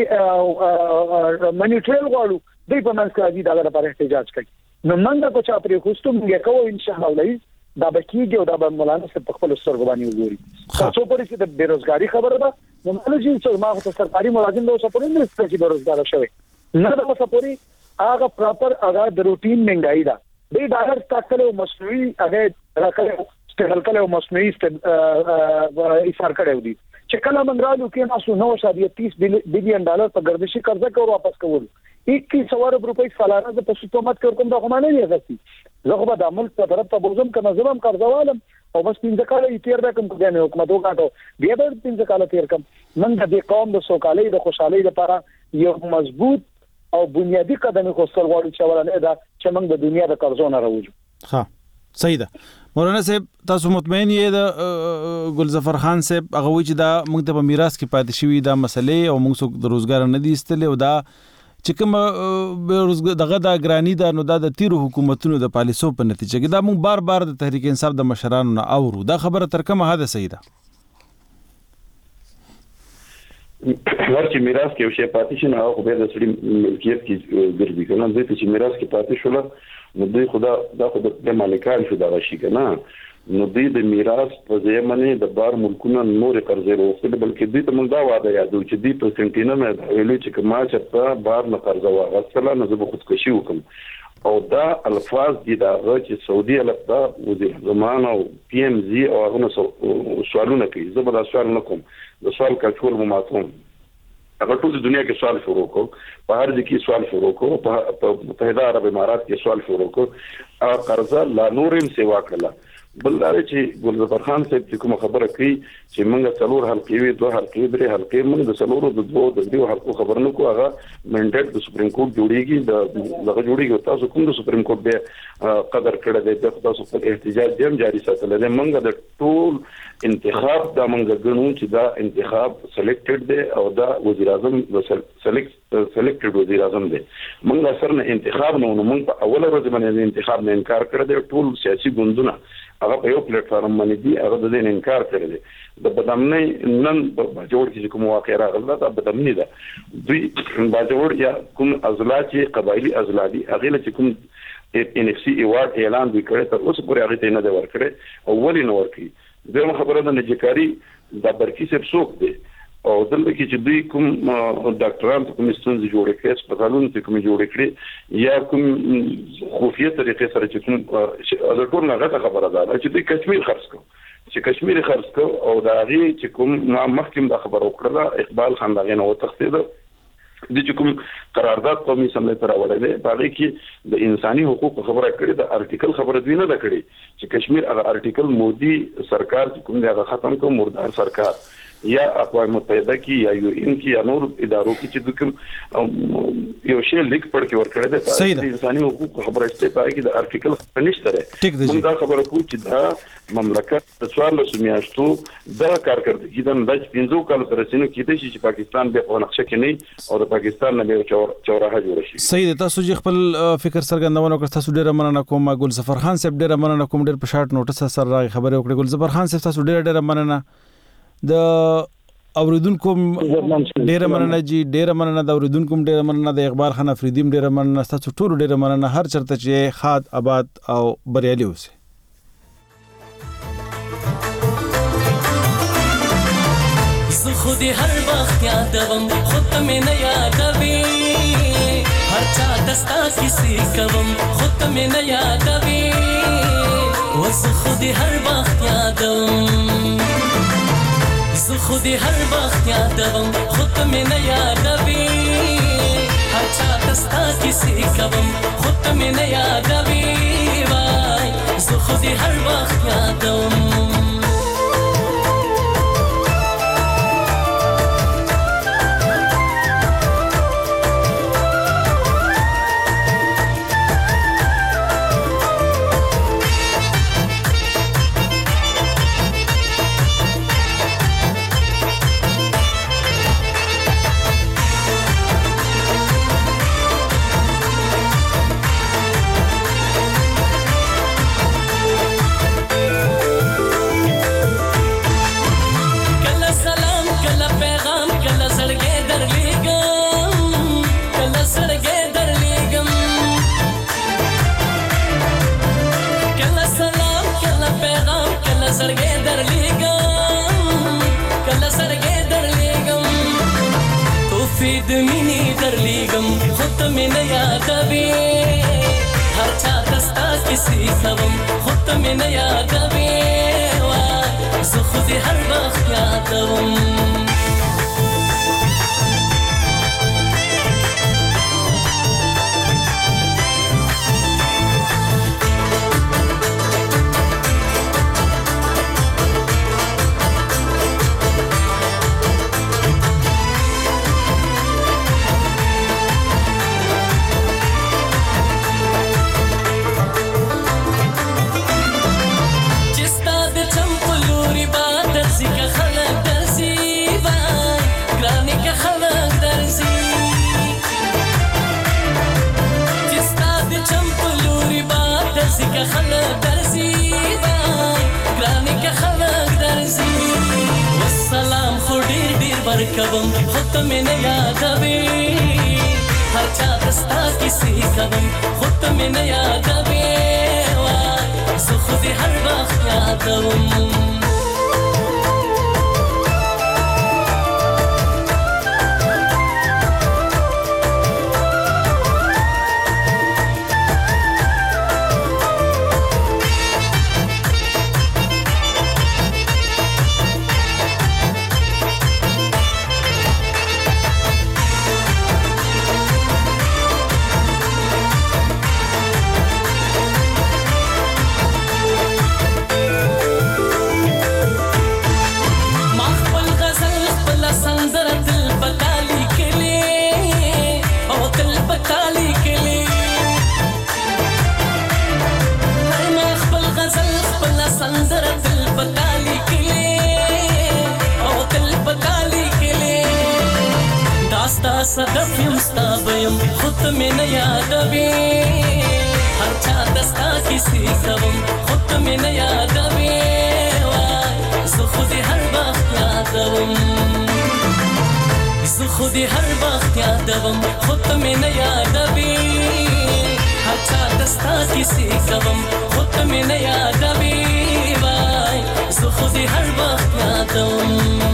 کې منیټریل غواړو دوی په منځ کې راځي دا لپاره احتجاج کوي نو منګه کو چا پرې خوستو موږ کوو ان شاء الله دا بکیږي او دا به مولانا صاحب خپل سترګ باندې وګوري تاسو پرې چې د بیروزګاری خبره ده نو مله چې ما ته سرکاري ملازم د اوسه پرې نه ستاسو بیروزګار شوی نه د اوسه پرې هغه پراپر هغه د روټین منګای ده د ډالر تاکلو مصنوعي هغه راکړو استعمال کړو مصنوعي ایثار کړو دي چې کله منګرالو کې ناسو 9.30 بلین ډالر په ګردشي قرضه کور واپس کول 2100 روپۍ سالانه د پښتومت کوم د غمانه نه غسی زه خو د عمل په طرف ته بوزم کنه زبم قرضوالم او بس 15 کال یې تیر راکم کو غنه حکومت وکړو بیا به 15 کال تیر کم من د قوم د سوکالۍ د خوشحالۍ لپاره یو مضبوط او بنیادی قدم خو غواړو چې ولنه دا چې موږ د دنیا د قرضو نه راوځو ها صحیح ده مولانا صاحب تاسو مطمئن یې د ګلزفر خان صاحب هغه وی چې دا موږ ته په میراث کې پاتې شوی دا مسلې او موږ څوک د روزګار نه دي استلې او دا چې کوم دغه د اګرانی دا نو د تیرو حکومتونو د پالیسو په نتیجه کې دا موږ بار د تحریک انصاف د مشرانو نه اورو دا خبره تر کومه حد صحیح ده ورته میراث کې شی پاتې شنه او به د سړي ملکیت کې ګرځي کنه د چې میراث کې پاتې شول نو دوی خدا دا خود د مالکان شو دا شي کنه نو دوی د میراث په ځمنه د بار ملکونو نور قرضې وروسته بلکې دوی ته موږ دا وعده یادو چې دوی په سنټینه نه ویلي چې کما چې په بار نه قرض واغستله نو زه به خودکشي وکم او دا الفاظ دي دا چې سعودي الفدا وزیر زمان او پی ام زی او هغه سوالونه کوي زه به دا سوال نه کوم د سوال کټول مماتوم هغه ټول د دنیا کې سوال شروع کو په هر ځای کې سوال شروع کو په متحده عرب امارات کې سوال شروع کو او قرضه لا نورم سیوا کړه بل دا چې ګلزفر خان صاحب چې کوم خبره کوي چې موږ څلور حلقې وي دوه حلقې درې حلقې موږ د څلورو د دوه د دریو حلقو خبر نه کو هغه منډیټ د سپریم کورټ جوړیږي دغه جوړیږي تاسو کوم د سپریم کورټ به قدر کړی دی تاسو خپل احتجاج هم جاری ساتل دي موږ د ټول انتخاب دا موږ غنو چې دا انتخاب سلیکټډ دی او دا وزیر اعظم سلیکټډ وزیر اعظم دی موږ سره نه انتخاب نه موږ په اوله ورځ باندې انتخاب نه انکار کړی دی ټول سیاسي ګوندونه هغه په یو پلیټ فارم باندې دی هغه د دې انکار کړی دی د بدامنۍ نن باجوړ کې کوم واقع راغله دا بدامنۍ ده دوی باجوړ یا کوم ازلا چې قبایلی ازلا دي هغه چې کوم ان اف سي ایوارډ اعلان وکړي تر اوسه پورې هغه ته نه دی ورکړي او ولې نه ورکړي دغه خبره د نجکاری د برکی سب څوک دی او دلته کې چې دوی کوم ډاکټران کوم ستونزې جوړې کړي هسپتالونو ته کوم جوړې کړي یا کوم خفیه طریقې سره چې کوم د ټول نه غته خبره ده چې دوی کشمیر خرڅ کړي چې کشمیر خرڅ کړي او دا غي چې کوم مخکې د خبرو کړله اقبال خان دغه نو تخصیص د چې کوم قرارداد قومي سملې پر راوړل باغې کې د انساني حقوق خبره کړې د ارټیکل خبره دوی نه کړې چې کشمیر هغه ارټیکل مودي سرکار کوم دی هغه ختم کوم مردار سرکار یا اقوام متحده کې یا یو ان کې یا نور ادارو کې چې کوم یو شی لیک پړ کې ورکړل دي د انساني حقوق خبره شته پای کې د ارټیکل نشته ده موږ دا خبره کوو چې دا مملکت د سوال سمیاشتو د کارکړدګي د 15 کال تر رسینو کې د چې پاکستان به په نقشه کې نه او د پاکستان نه به چورها جوړ شي صحیح تاسو چې خپل فکر څرګندونه کړ تاسو ډیره مننه کوم ګل ظفر خان صاحب ډیره مننه کوم ډیر په شارټ نوټس سره راغی خبره وکړه ګل ظفر خان صاحب تاسو ډیره مننه د اوریدونکو ډیره مننه جی ډیره مننه د اوریدونکو ډیره مننه د اقبال خان افریدی ډیره مننه تاسو ټول ډیره مننه هر چرته چې خاد آباد او بریالي اوسئ زه خو دې هر وخت یادوم خو ته مې نه یادوي هر چا دستا کیسې کوم خو ته مې نه یادوي زه خو دې هر وخت یادوم زه خو دې هر وخت یادوم خو ته مې نه یادوي هر چا دستا کیسې کوم خو ته مې نه یادوي وای زه خو دې هر وخت یادوم د مینې درلیږم خو ته مې نه یادوي هر چا دستا کیسې کوم خو ته مې نه یادوي وای زه خو دې هر وخت یادوم کوم خو ته مې نه یادوي هر چا دستا کیسې کوم خو ته مې نه یادوي وای زه خو دې هر وخت یادوم صدف یم ستا بیم خو ته مې نه یادوي هر چا دستا کیسې کوم خو ته مې نه یادوي وای زه خو دې هر وخت یادوم زه خو دې هر وخت یادوم خو ته مې نه یادوي هر چا دستا کیسې کوم خو ته مې نه یادوي وای زه خو دې هر وخت یادوم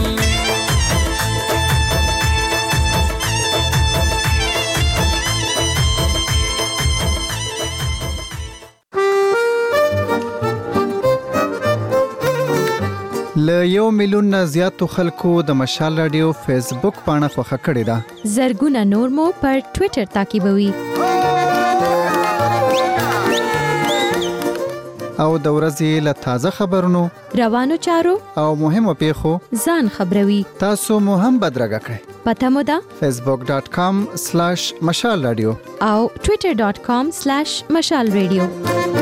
ل 1 میلیون نه زیاتو خلکو د مشال رادیو فیسبوک پاڼه خوښه کړې ده. زرګونه نور مو پر ټوئیټر تعقیبوي. او د ورځې له تازه خبرونو، روانو چارو او مهمو پیښو ځان خبروي. تاسو مو هم بدرګه کړئ. پته مو ده facebook.com/mashalradio او twitter.com/mashalradio.